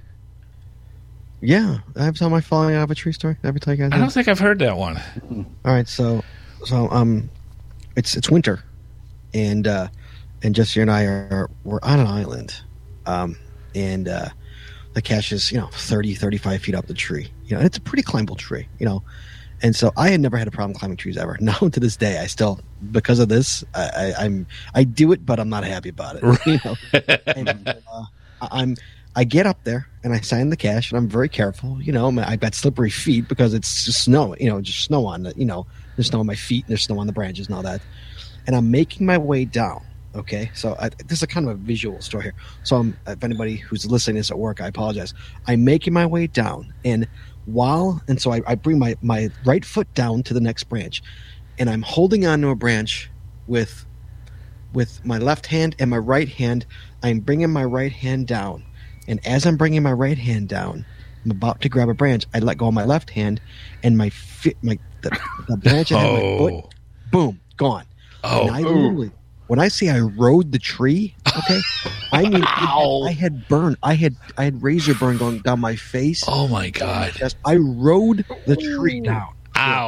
Yeah, I have told my falling out of a tree story. Did I ever tell you guys that? I don't think I've heard that one. All right, so it's winter, and Jesse and I we're on an island, and the cache is 30, 35 feet up the tree. And it's a pretty climbable tree, and so I had never had a problem climbing trees ever. Now to this day, I still, because of this, I do it, but I'm not happy about it. And, I get up there and I sign the cache, and I'm very careful. I've got slippery feet because it's just snow. Just snow on the. There's snow on my feet, and there's snow on the branches and all that. And I'm making my way down. Okay, so this is a kind of a visual story here. So if anybody who's listening is at work, I apologize. I'm making my way down, and so I bring my right foot down to the next branch, and I'm holding onto a branch with my left hand and my right hand. I'm bringing my right hand down. And as I'm bringing my right hand down, I'm about to grab a branch. I let go of my left hand, and the branch I had my foot, boom, gone. Oh, and I literally, when I say I rode the tree, okay, I mean I had burn. I had razor burn going down my face. Oh my God! I rode the tree down. Ow!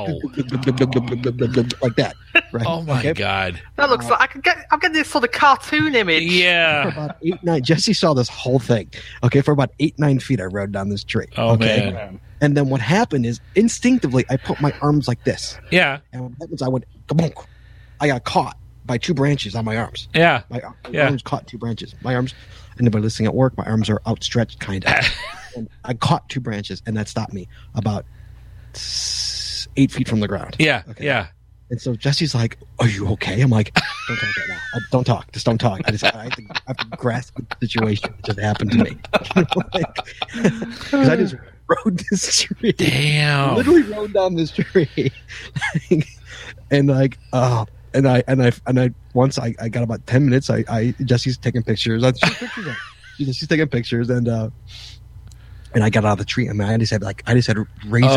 Wow. Like that. Right? Oh my Okay? God. That looks like I'm getting this sort of cartoon image. For Yeah. about 8-9, Jesse saw this whole thing. Okay, for about 8-9 feet, I rode down this tree. Oh, okay? man. And then what happened is instinctively, I put my arms like this, Yeah. and what happens? I went kabonk. I got caught by 2 branches on my arms. Yeah. My Yeah. arms caught 2 branches. My arms. Anybody listening at work, my arms are outstretched, kind of. And I caught 2 branches, and that stopped me about 8 feet from the ground. Yeah. Okay. Yeah. And so Jesse's like, "Are you okay?" I'm like, "Don't talk right now. Don't talk. Just don't talk. I have to grasp the situation that just happened to me." Because I just rode this tree. Damn. Literally rode down this tree, and like, and I once I got about 10 minutes. Jesse's taking pictures. She's taking pictures, and I got out of the tree. I mean, I just had razor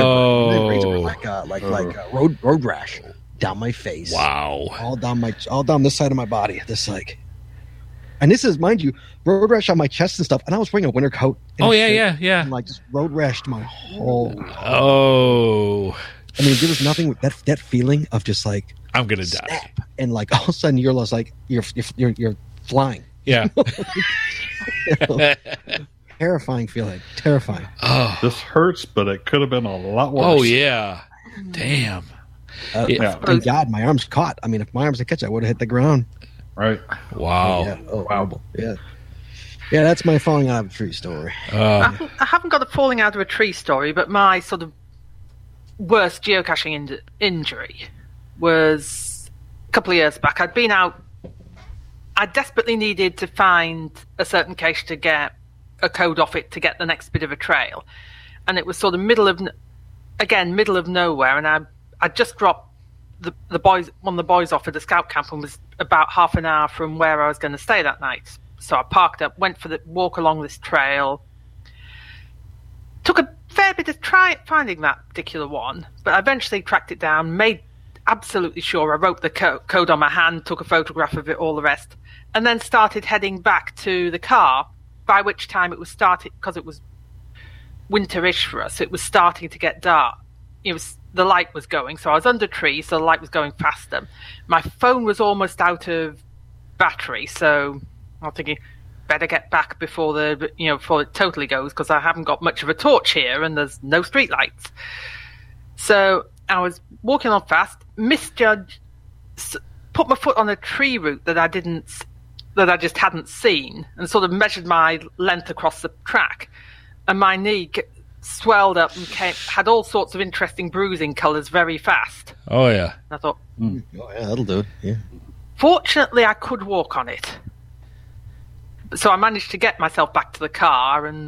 road rash down my face. Wow. all down this side of my body. And this is, mind you, road rash on my chest and stuff. And I was wearing a winter coat. Oh, yeah. And like just road rashed my whole. Oh. I mean, there was nothing. That feeling of just like I'm going to die. snap, and like all of a sudden you're just like you're flying. Yeah. Terrifying feeling. Terrifying. Oh. This hurts, but it could have been a lot worse. Oh, yeah. Damn. Yeah. Thank God my arms caught. I mean, if my arms had catch, I would have hit the ground. Right. Wow. Yeah. Oh, horrible. Yeah. Yeah, that's my falling out of a tree story. I haven't got a falling out of a tree story, but my sort of worst geocaching injury was a couple of years back. I'd been out. I desperately needed to find a certain cache to get a code off it to get the next bit of a trail, and it was sort of middle of nowhere, and I just dropped the boys, one of the boys off at the scout camp, and was about half an hour from where I was going to stay that night. So I parked up, went for the walk along this trail. Took a fair bit of finding that particular one, but I eventually tracked it down, made absolutely sure I wrote the code on my hand, took a photograph of it, all the rest, and then started heading back to the car, by which time it was starting, because it was winterish for us, it was starting to get dark. The light was going, so I was under trees, so the light was going faster. My phone was almost out of battery, so I'm thinking, better get back before it totally goes, because I haven't got much of a torch here and there's no street lights. So I was walking on fast, misjudged, put my foot on a tree root that I just hadn't seen, and sort of measured my length across the track, and my knee swelled up and had all sorts of interesting bruising colours very fast. Oh, yeah. And I thought, Oh yeah, that'll do it. Yeah. fortunately, I could walk on it. So I managed to get myself back to the car, and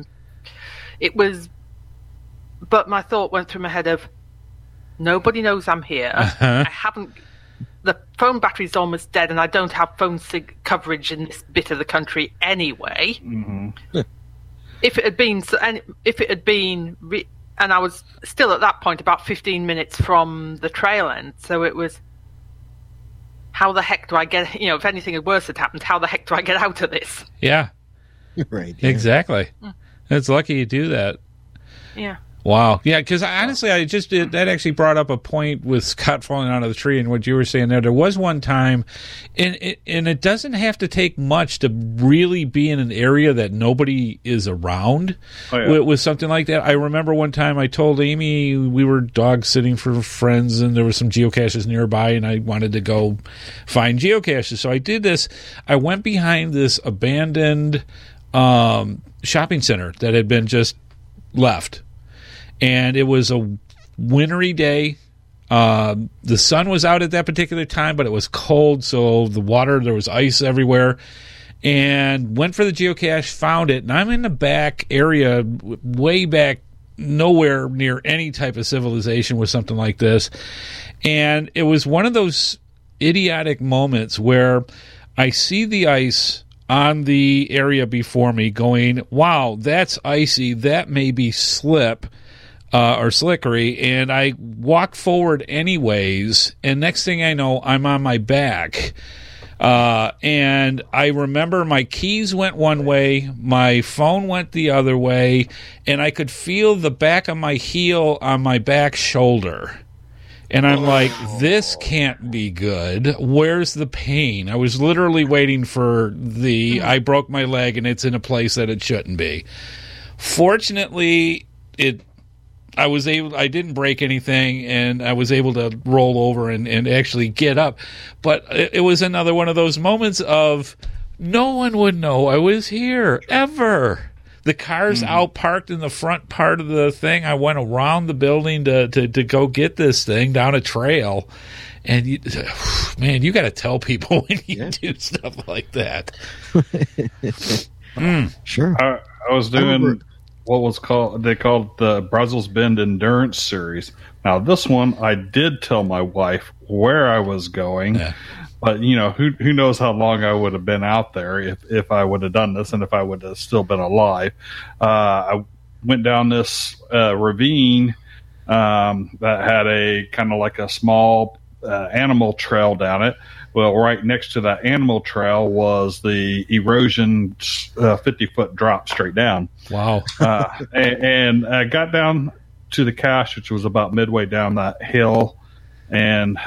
but my thought went through my head of, nobody knows I'm here. The phone battery's almost dead, and I don't have phone coverage in this bit of the country anyway. Mm-hmm. If it had been, and I was still at that point about 15 minutes from the trail end, so it was, how the heck do I get, if anything worse had happened, how the heck do I get out of this? Yeah. Right. Yeah. Exactly. It's lucky you do that. Yeah. Wow. Yeah, because honestly, that actually brought up a point with Scott falling out of the tree and what you were saying there. There was one time, and it doesn't have to take much to really be in an area that nobody is around with something like that. I remember one time I told Amy we were dog sitting for friends and there were some geocaches nearby and I wanted to go find geocaches. So I did this. I went behind this abandoned shopping center that had been just left. And it was a wintry day. The sun was out at that particular time, but it was cold, so there was ice everywhere. And went for the geocache, found it, and I'm in the back area, way back, nowhere near any type of civilization with something like this. And it was one of those idiotic moments where I see the ice on the area before me going, wow, that's icy, that may be slip. Or slickery, and I walk forward anyways, and next thing I know, I'm on my back. And I remember my keys went one way, my phone went the other way, and I could feel the back of my heel on my back shoulder. And I'm like, this can't be good. Where's the pain? I was literally waiting for I broke my leg and it's in a place that it shouldn't be. Fortunately, I didn't break anything, and I was able to roll over and actually get up. But it was another one of those moments of no one would know I was here ever. The car's out parked in the front part of the thing. I went around the building to go get this thing down a trail. And, you got to tell people when you do stuff like that. Sure. I was doing what was called the Brussels Bend Endurance Series. Now, this one, I did tell my wife where I was going. Yeah. But, who knows how long I would have been out there if I would have done this and if I would have still been alive. I went down this ravine that had a kind of like a small animal trail down it. Well, right next to that animal trail was the erosion 50-foot drop straight down. Wow. And I got down to the cache, which was about midway down that hill. And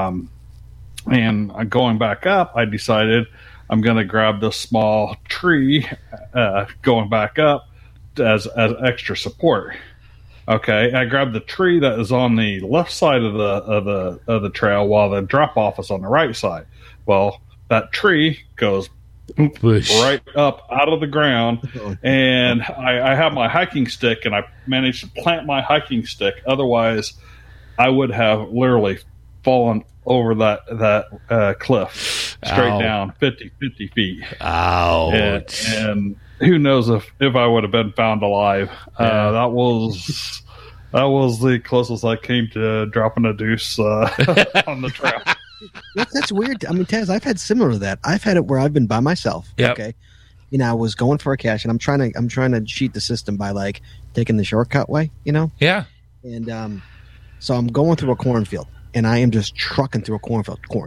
going back up, I decided I'm going to grab this small tree going back up as extra support. Okay, I grabbed the tree that is on the left side of the trail while the drop off is on the right side. Well, that tree goes right up out of the ground, and I have my hiking stick, and I managed to plant my hiking stick. Otherwise, I would have literally fallen over that cliff straight down 50 feet. Ouch. And who knows if I would have been found alive. That was the closest I came to dropping a deuce on the trail. That's weird. I mean, Taz, I've had similar to that. I've had it where I've been by myself. Yep. Okay. I was going for a cache, and I'm trying to cheat the system by like taking the shortcut way. Yeah. And so I'm going through a cornfield, and I am just trucking through a cornfield. Corn.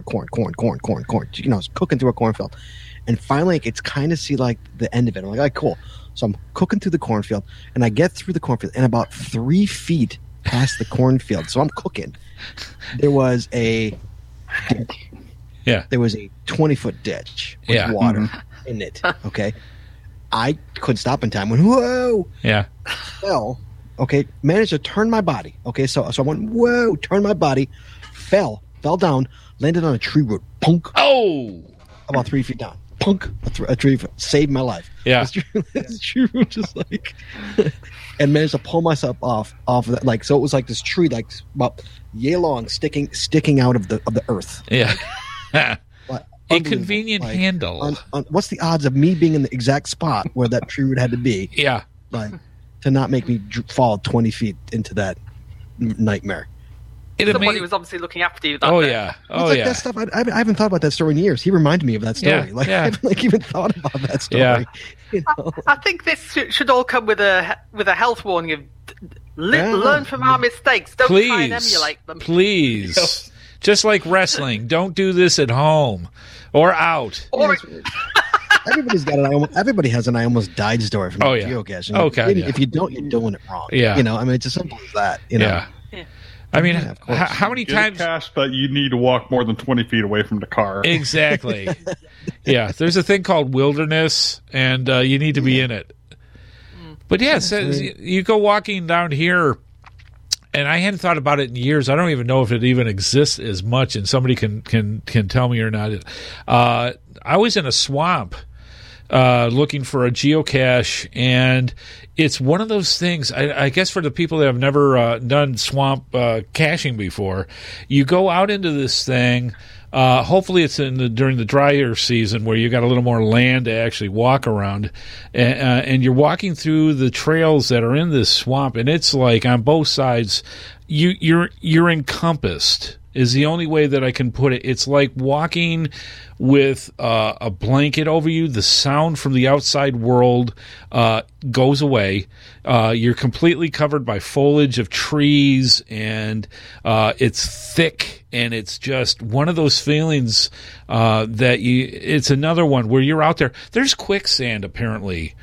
It's cooking through a cornfield. And finally, it's kind of see like the end of it. I'm like, all right, cool. So I'm cooking through the cornfield, and I get through the cornfield, and about 3 feet past the cornfield, so I'm cooking, there was a ditch. Yeah. There was a 20-foot ditch with water in it. Okay. I couldn't stop in time. Went, whoa. Yeah. Fell. Okay. Managed to turn my body. Okay. So I went, whoa, turned my body, fell down, landed on a tree root. Punk. Oh. About 3 feet down. Punk. A tree saved my life. Yeah. This tree root just like, and managed to pull myself off of that. Like, so it was like this tree, like about yay long, sticking out of the earth. Yeah. Like, a convenient handle. What's the odds of me being in the exact spot where that tree root had to be? Yeah. Like, to not make me fall 20 feet into that nightmare. Somebody was obviously looking after you. That stuff. I haven't thought about that story in years. He reminded me of that story. I haven't even thought about that story. Yeah. I think this should all come with a health warning of learn from our mistakes. Don't try and emulate them. Please. Just like wrestling, don't do this at home or out. Everybody's got everybody has an I almost died story from geocaching. Okay. If you don't, you're doing it wrong. Yeah. It's as simple as that. Yeah. I mean, how many times? Cache, but you need to walk more than 20 feet away from the car. Exactly. Yeah, there's a thing called wilderness, and you need to be in it. But you go walking down here, and I hadn't thought about it in years. I don't even know if it even exists as much, and somebody can tell me or not. I was in a swamp looking for a geocache, and it's one of those things, I guess for the people that have never done swamp caching before, you go out into this thing, hopefully it's during the drier season where you got a little more land to actually walk around, and you're walking through the trails that are in this swamp, and it's like on both sides, you're encompassed is the only way that I can put it. It's like walking with a blanket over you. The sound from the outside world goes away. You're completely covered by foliage of trees, and it's thick, and it's just one of those feelings it's another one where you're out there. There's quicksand, apparently,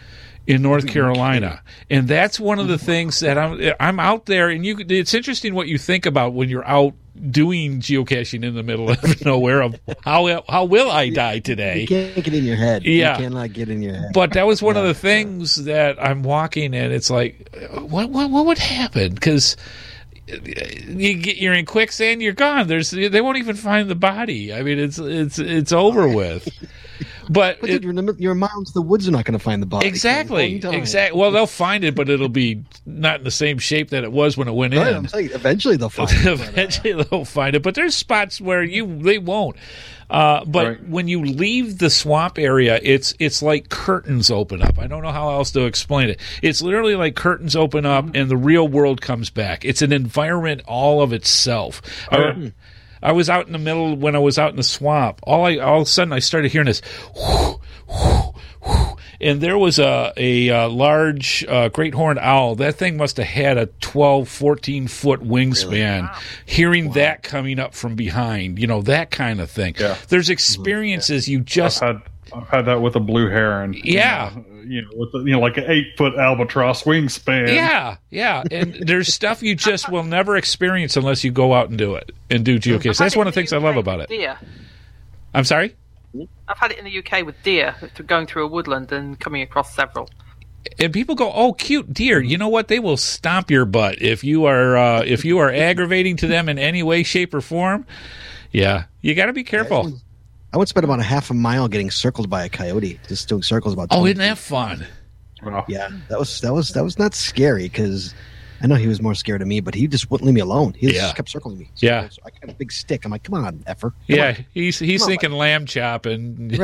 in North Carolina. And that's one of the things that I'm out there, and it's interesting what you think about when you're out doing geocaching in the middle of nowhere of how will I die today? You can't get in your head. Yeah. You cannot get in your head. But that was one of the things that I'm walking and it's like, what would happen? Because you're in quicksand, you're gone. They won't even find the body. I mean, it's over with. But dude, you're a mile into the woods. They're not going to find the body. Exactly. Well, they'll find it, but it'll be not in the same shape that it was when it went in. I'm saying, eventually they'll find it. Eventually they'll find it, but there's spots where they won't. But when you leave the swamp area, it's like curtains open up. I don't know how else to explain it. It's literally like curtains open up and the real world comes back. It's an environment all of itself. I was out in the middle when I was out in the swamp. All of a sudden I started hearing this whoo, whoo, whoo, and there was a large great horned owl. That thing must have had a 12, 14-foot wingspan. Really? Wow. Hearing that coming up from behind, that kind of thing. Yeah. There's experiences you just... I've had that with a blue heron. Yeah. With like an 8-foot albatross wingspan. Yeah. And there's stuff you just will never experience unless you go out and do it and do geocaching. That's one of the things I love about it. Deer. I'm sorry? I've had it in the UK with deer, going through a woodland and coming across several. And people go, "Oh, cute deer." You know what? They will stomp your butt if you are aggravating to them in any way, shape, or form. Yeah, you got to be careful. I would spend about a half a mile getting circled by a coyote, just doing circles about. Oh, isn't that fun? Yeah, that was not scary because I know he was more scared of me, but he just wouldn't leave me alone. He just kept circling me. So I got a big stick. I'm like, come on, effer. He's thinking lamb chop and.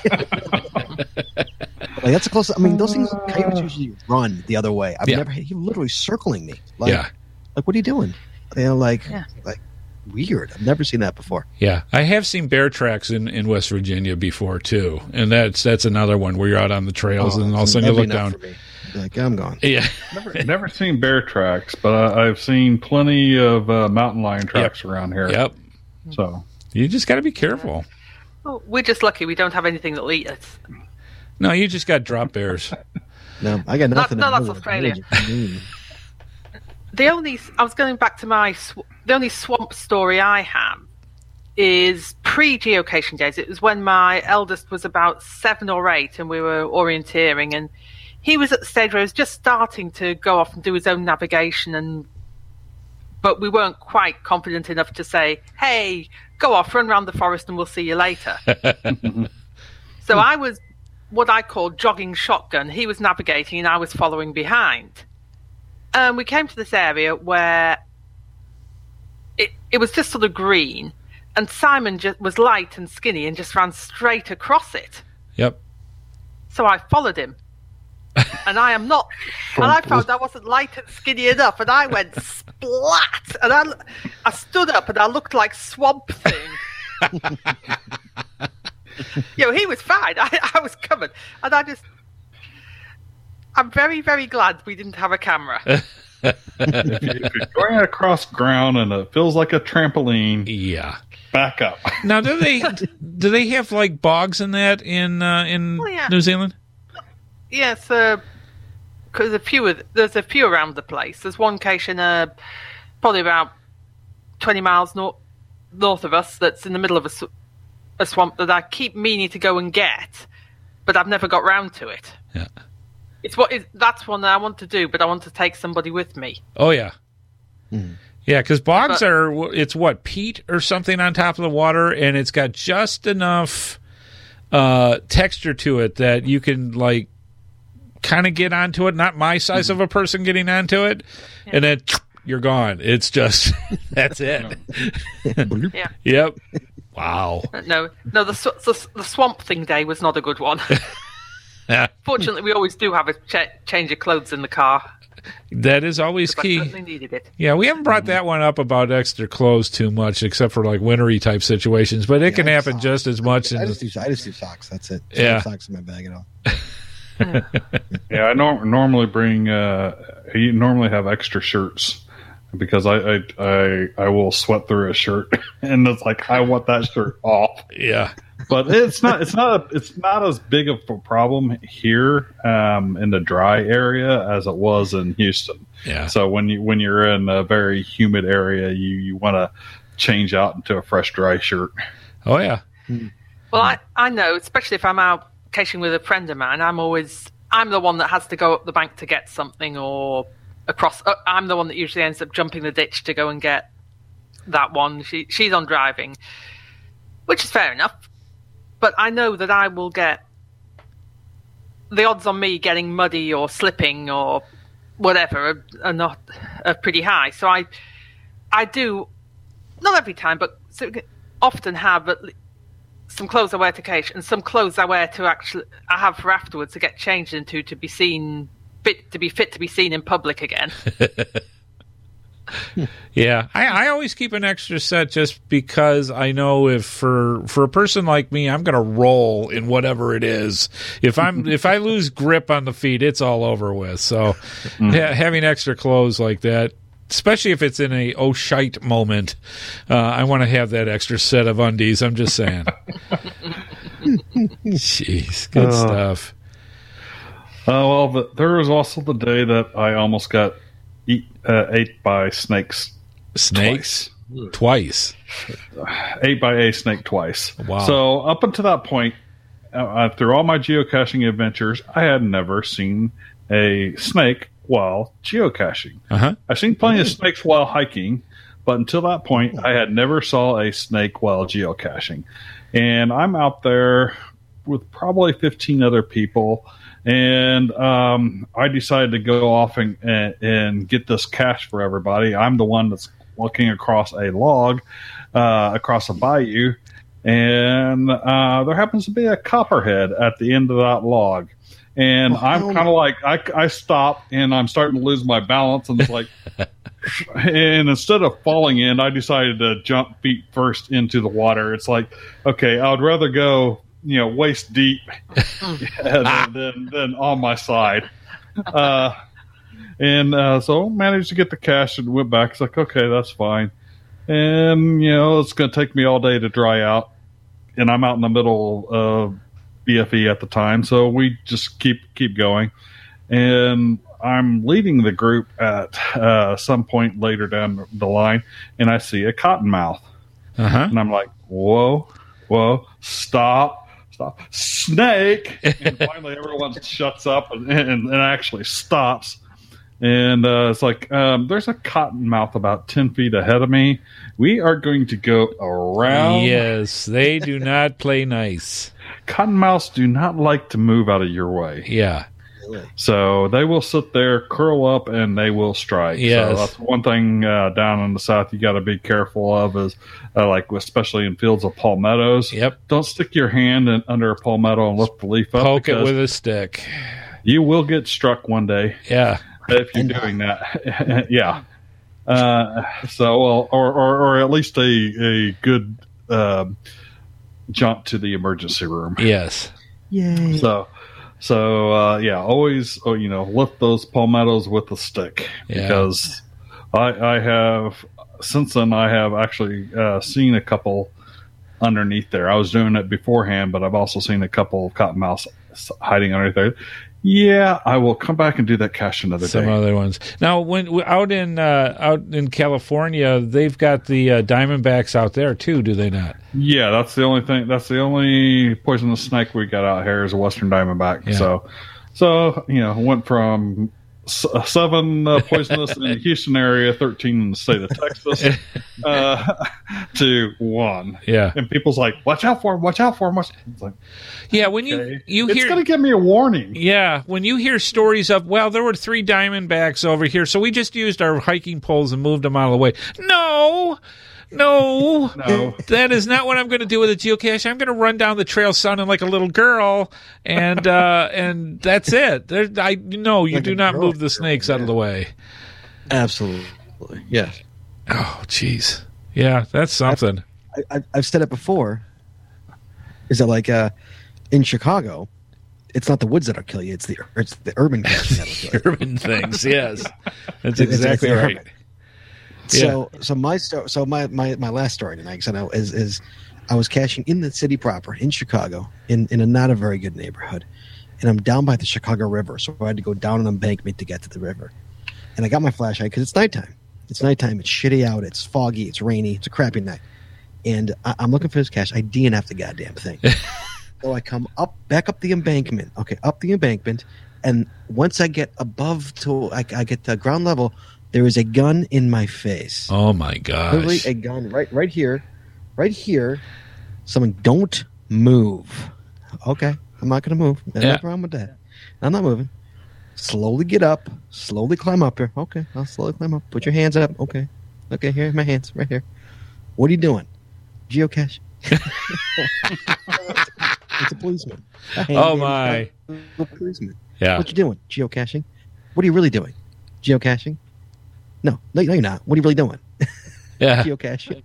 Like, that's the closest. I mean, those things coyotes usually run the other way. I've never had him literally circling me. Like, what are you doing? Like weird. I've never seen that before. Yeah, I have seen bear tracks in West Virginia before too, and that's another one where you're out on the trails and all of a sudden you look down. Like, I'm gone. Yeah, never seen bear tracks, but I've seen plenty of mountain lion tracks around here. Yep. So you just got to be careful. Well, we're just lucky we don't have anything that'll eat us. No, you just got drop bears. No, I got nothing. No, that's Australia. I was going back to the only swamp story I have is pre-geocaching days. It was when my eldest was about 7 or 8 and we were orienteering, and he was at the stage where he was just starting to go off and do his own navigation, but we weren't quite confident enough to say, hey, go off, run around the forest and we'll see you later. So I was what I call jogging shotgun. He was navigating and I was following behind. We came to this area where it was just sort of green, and Simon just was light and skinny and just ran straight across it. Yep. So I followed him, and I am not. And I found I wasn't light and skinny enough, and I went splat. And I stood up, and I looked like Swamp Thing. He was fine. I was covered, and I'm very, very glad we didn't have a camera. If you're going across ground and it feels like a trampoline, back up. Now, do they have like bogs in that in New Zealand? Yes, because there's a few around the place. There's one cache in probably about 20 miles north of us that's in the middle of a swamp that I keep meaning to go and get, but I've never got round to it. Yeah. That's one that I want to do, but I want to take somebody with me. Oh, yeah. Mm. Yeah, because bogs it's what, peat or something on top of the water, and it's got just enough texture to it that you can, like, kind of get onto it. Not my size of a person getting onto it, and then you're gone. It's just, that's it. Yeah. Yep. Wow. No, the Swamp Thing day was not a good one. Fortunately, we always do have a change of clothes in the car. That is always key. I certainly needed it. Yeah, we haven't brought that one up about extra clothes too much, except for like wintry type situations. But it can happen just as much. I just do socks. That's it. Socks in my bag at all. I normally bring. You normally have extra shirts because I will sweat through a shirt, and it's like I want that shirt off. Yeah. But it's not as big of a problem here in the dry area as it was in Houston. Yeah. So when you're in a very humid area, you want to change out into a fresh dry shirt. Oh yeah. Well, I know, especially if I'm out caching with a friend of mine, I'm the one that has to go up the bank to get something, or across. I'm the one that usually ends up jumping the ditch to go and get that one. She's on driving, which is fair enough. But I know that I will get the odds on me getting muddy or slipping or whatever are pretty high. So I do, not every time, but often have some clothes I wear to cache and some clothes I wear I have for afterwards to get changed into to be fit to be seen in public again. Yeah, I always keep an extra set just because I know if for a person like me, I'm going to roll in whatever it is. If I lose grip on the feet, it's all over with. So having extra clothes like that, especially if it's in a oh shite moment, I want to have that extra set of undies. I'm just saying. Jeez, good stuff. Well, there was also the day that I almost got ate by snakes. Snakes? Twice. Ate by a snake twice. Wow. So up until that point, through all my geocaching adventures, I had never seen a snake while geocaching. Uh-huh. I've seen plenty of snakes while hiking, but until that point, I had never saw a snake while geocaching. And I'm out there with probably 15 other people, and I decided to go off and get this cache for everybody. I'm the one that's looking across a log, across a bayou, and there happens to be a copperhead at the end of that log. And I'm kind of like, I stop, and I'm starting to lose my balance, and it's like, and instead of falling in, I decided to jump feet first into the water. It's like, okay, I would rather go, waist deep than on my side. So managed to get the cache and went back. It's like, okay, that's fine. And, it's going to take me all day to dry out. And I'm out in the middle of BFE at the time. So we just keep going. And I'm leading the group at some point later down the line, and I see a cottonmouth. Uh-huh. And I'm like, whoa, stop, snake. And finally everyone shuts up and actually stops. And it's like, there's a cottonmouth about 10 feet ahead of me. We are going to go around. Yes, they do not play nice. Cottonmouths do not like to move out of your way. Yeah. So they will sit there, curl up, and they will strike. Yes. So that's one thing down in the south you got to be careful of is, especially in fields of palmettos. Yep. Don't stick your hand under a palmetto and lift the leaf up. Poke it with a stick. You will get struck one day. Yeah. If you're doing that. Yeah. Or at least a good jump to the emergency room. Yes. Yay. Always, lift those palmettos with a stick, because I have, since then, I have actually seen a couple underneath there. I was doing it beforehand, but I've also seen a couple of cottonmouths hiding underneath there. Yeah, I will come back and do that cache another day. Some other ones. Now, when out in California, they've got the Diamondbacks out there too, do they not? Yeah, that's the only thing. That's the only poisonous snake we got out here is a Western Diamondback. Yeah. So went from 7 poisonous in the Houston area, 13 in the state of Texas, to 1. Yeah. And people's like, watch out for him, watch out for him. It's like, yeah, when okay. you it's hear, going to give me a warning. Yeah, when you hear stories of, well, there were 3 Diamondbacks over here, so we just used our hiking poles and moved them out of the way. No, that is not what I'm going to do with a geocache. I'm going to run down the trail sounding like a little girl, and that's it. You Like do not move the snakes out of the way. Absolutely. Yes. Oh, jeez. Yeah, that's something. I've said it before. Is that like in Chicago, it's not the woods that'll kill you; it's the urban caching that'll kill you. Urban things, yes. That's exactly right. So my last story tonight is I was cashing in the city proper in Chicago in a not a very good neighborhood, and I'm down by the Chicago River, so I had to go down an embankment to get to the river. And I got my flashlight because it's nighttime. It's nighttime. It's shitty out. It's foggy. It's rainy. It's a crappy night. And I'm looking for this cache. I DNF the goddamn thing. So I come back up the embankment. Okay, up the embankment. And once I get above I get to ground level, there is a gun in my face. Oh, my gosh. Literally a gun right here. Right here. Someone, don't move. Okay, I'm not going to move. No problem with that. I'm not moving. Slowly get up. Slowly climb up here. Okay, I'll slowly climb up. Put your hands up. Okay, here's my hands. Right here. What are you doing? Geocache. It's a policeman. Oh, my. A policeman. Yeah. What you doing? Geocaching. What are you really doing? Geocaching. No, you're not. What are you really doing? Yeah. Geocaching.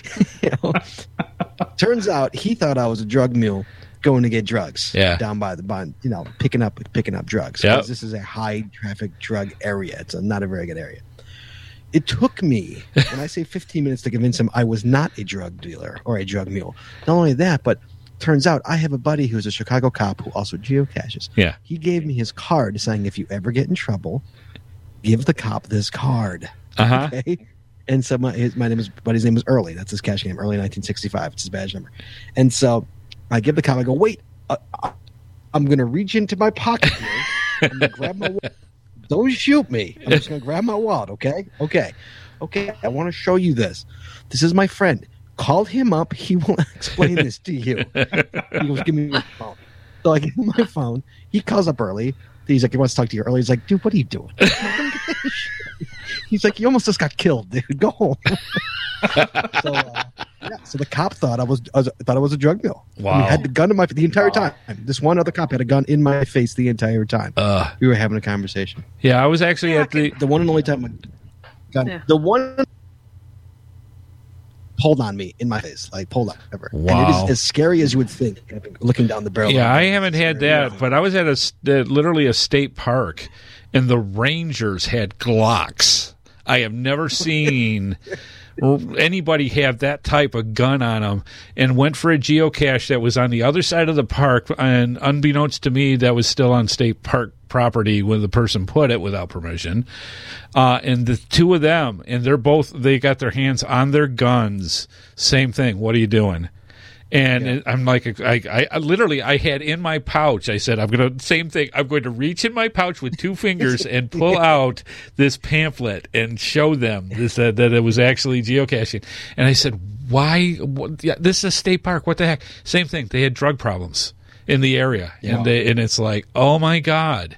Turns out he thought I was a drug mule going to get drugs. Yeah. Down by the bond, picking up drugs. Yep. This is a high traffic drug area. It's not a very good area. It took me, when I say 15 minutes to convince him I was not a drug dealer or a drug mule. Not only that, but turns out I have a buddy who's a Chicago cop who also geocaches. Yeah. He gave me his card saying, if you ever get in trouble, give the cop this card. Uh-huh. Okay? And so buddy's name was Early. That's his cache name, Early 1965. It's his badge number. And so I give the cop, I go, wait, I'm going to reach into my pocket here. I'm going to grab my wallet. Don't shoot me. I'm just going to grab my wallet, okay? Okay. I want to show you this. This is my friend. Call him up. He will explain this to you. He goes, give me your phone. So I give him my phone. He calls up Early. He's like, he wants to talk to you early. He's like, dude, what are you doing? He's like, you almost just got killed, dude. Go home. So the cop thought I was a drug mule. Wow. He had the gun in my face the entire time. This one other cop had a gun in my face the entire time. We were having a conversation. Yeah, I was actually at the one and only time. The one pulled on me in my face, like pulled up ever. Wow. And it is as scary as you would think, looking down the barrel. Yeah, I haven't had that, but I was at literally a state park, and the rangers had Glocks. I have never seen anybody have that type of gun on them, and went for a geocache that was on the other side of the park, and unbeknownst to me, that was still on state park property when the person put it without permission. And the two of them, and they got their hands on their guns. Same thing. What are you doing? And I'm like, I literally, I had in my pouch, I said, I'm going to reach in my pouch with two fingers and pull out this pamphlet and show them that it was actually geocaching. And I said, why? This is a state park. What the heck? Same thing. They had drug problems in the area. Yeah. And it's like, oh my God.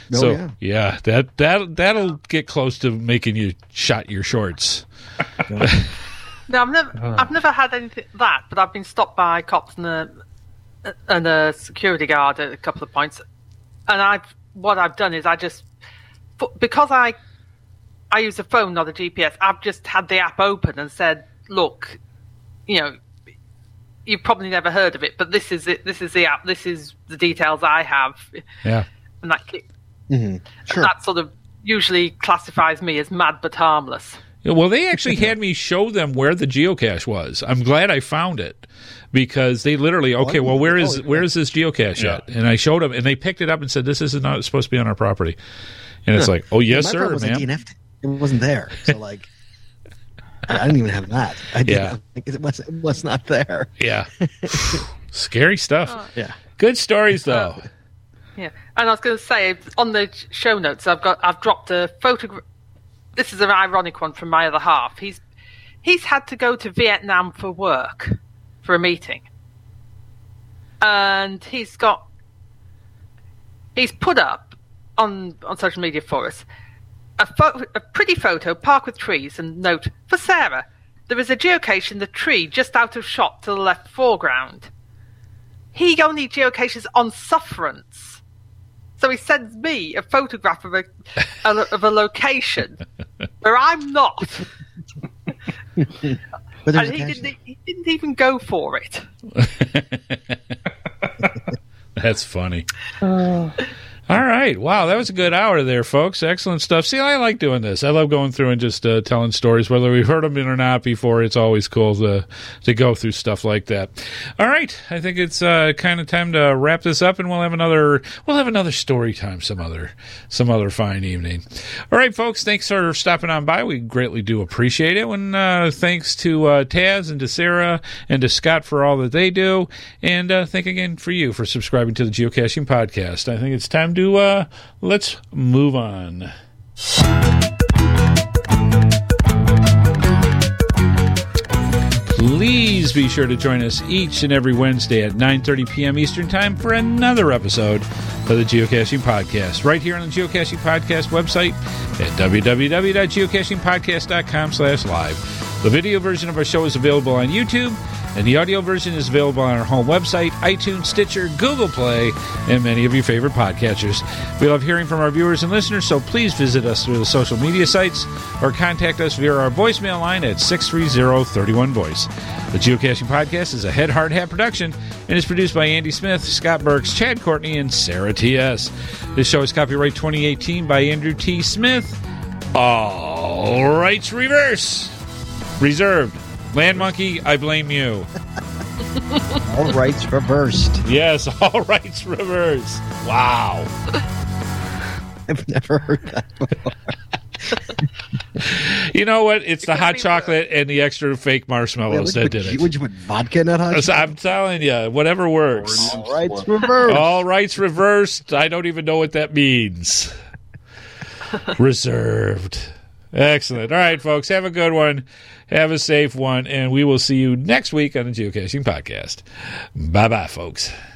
That'll get close to making you shot your shorts. No, I've never had anything that, but I've been stopped by cops and a security guard at a couple of points. And what I've done is because I use a phone, not a GPS, I've just had the app open and said, look, you've probably never heard of it, but this is it. This is the app. This is the details I have. Yeah. And that, Sure. and that sort of usually classifies me as mad but harmless. Well, they actually had me show them where the geocache was. I'm glad I found it, because they literally, where is this geocache at? And I showed them, and they picked it up and said, this is not supposed to be on our property. And it's like, oh, yes, sir, man. It wasn't there. So, I didn't even have that. It was not there. Yeah. Scary stuff. Yeah. Good stories, though. Yeah. And I was going to say, on the show notes, I've dropped a photograph. This is an ironic one from my other half. He's had to go to Vietnam for work, for a meeting. And he's put up on social media for us a pretty photo, park with trees, and note, for Sarah, there is a geocache in the tree just out of shot to the left foreground. He only geocaches on sufferance. So he sends me a photograph of a location where I'm not. And he didn't even go for it. That's funny. All right. Wow, that was a good hour there, folks. Excellent stuff. See, I like doing this. I love going through and just telling stories, whether we've heard them or not before. It's always cool to go through stuff like that. All right. I think it's kind of time to wrap this up, and we'll have another story time some other fine evening. All right, folks. Thanks for stopping on by. We greatly do appreciate it. And thanks to Taz and to Sarah and to Scott for all that they do. And thank again for you for subscribing to the Geocaching Podcast. I think it's time to let's move on. Please be sure to join us each and every Wednesday at 9:30 p.m. Eastern Time for another episode of the Geocaching Podcast, right here on the Geocaching Podcast website at www.geocachingpodcast.com/live. The video version of our show is available on YouTube, and the audio version is available on our home website, iTunes, Stitcher, Google Play, and many of your favorite podcatchers. We love hearing from our viewers and listeners, so please visit us through the social media sites or contact us via our voicemail line at 630-31-VOICE. The Geocaching Podcast is a Head Hard Hat production and is produced by Andy Smith, Scott Burks, Chad Courtney, and Sarah T.S. This show is copyright 2018 by Andrew T. Smith. All rights reserved. Land Monkey, I blame you. All rights reversed. Yes, all rights reversed. Wow. I've never heard that before. You know what? It's the hot chocolate and the extra fake marshmallows that did it. Would you put vodka in that hot chocolate? I'm telling you, whatever works. All rights reversed. All rights reversed. I don't even know what that means. Reserved. Excellent. All right, folks, have a good one. Have a safe one, and we will see you next week on the Geocaching Podcast. Bye-bye, folks.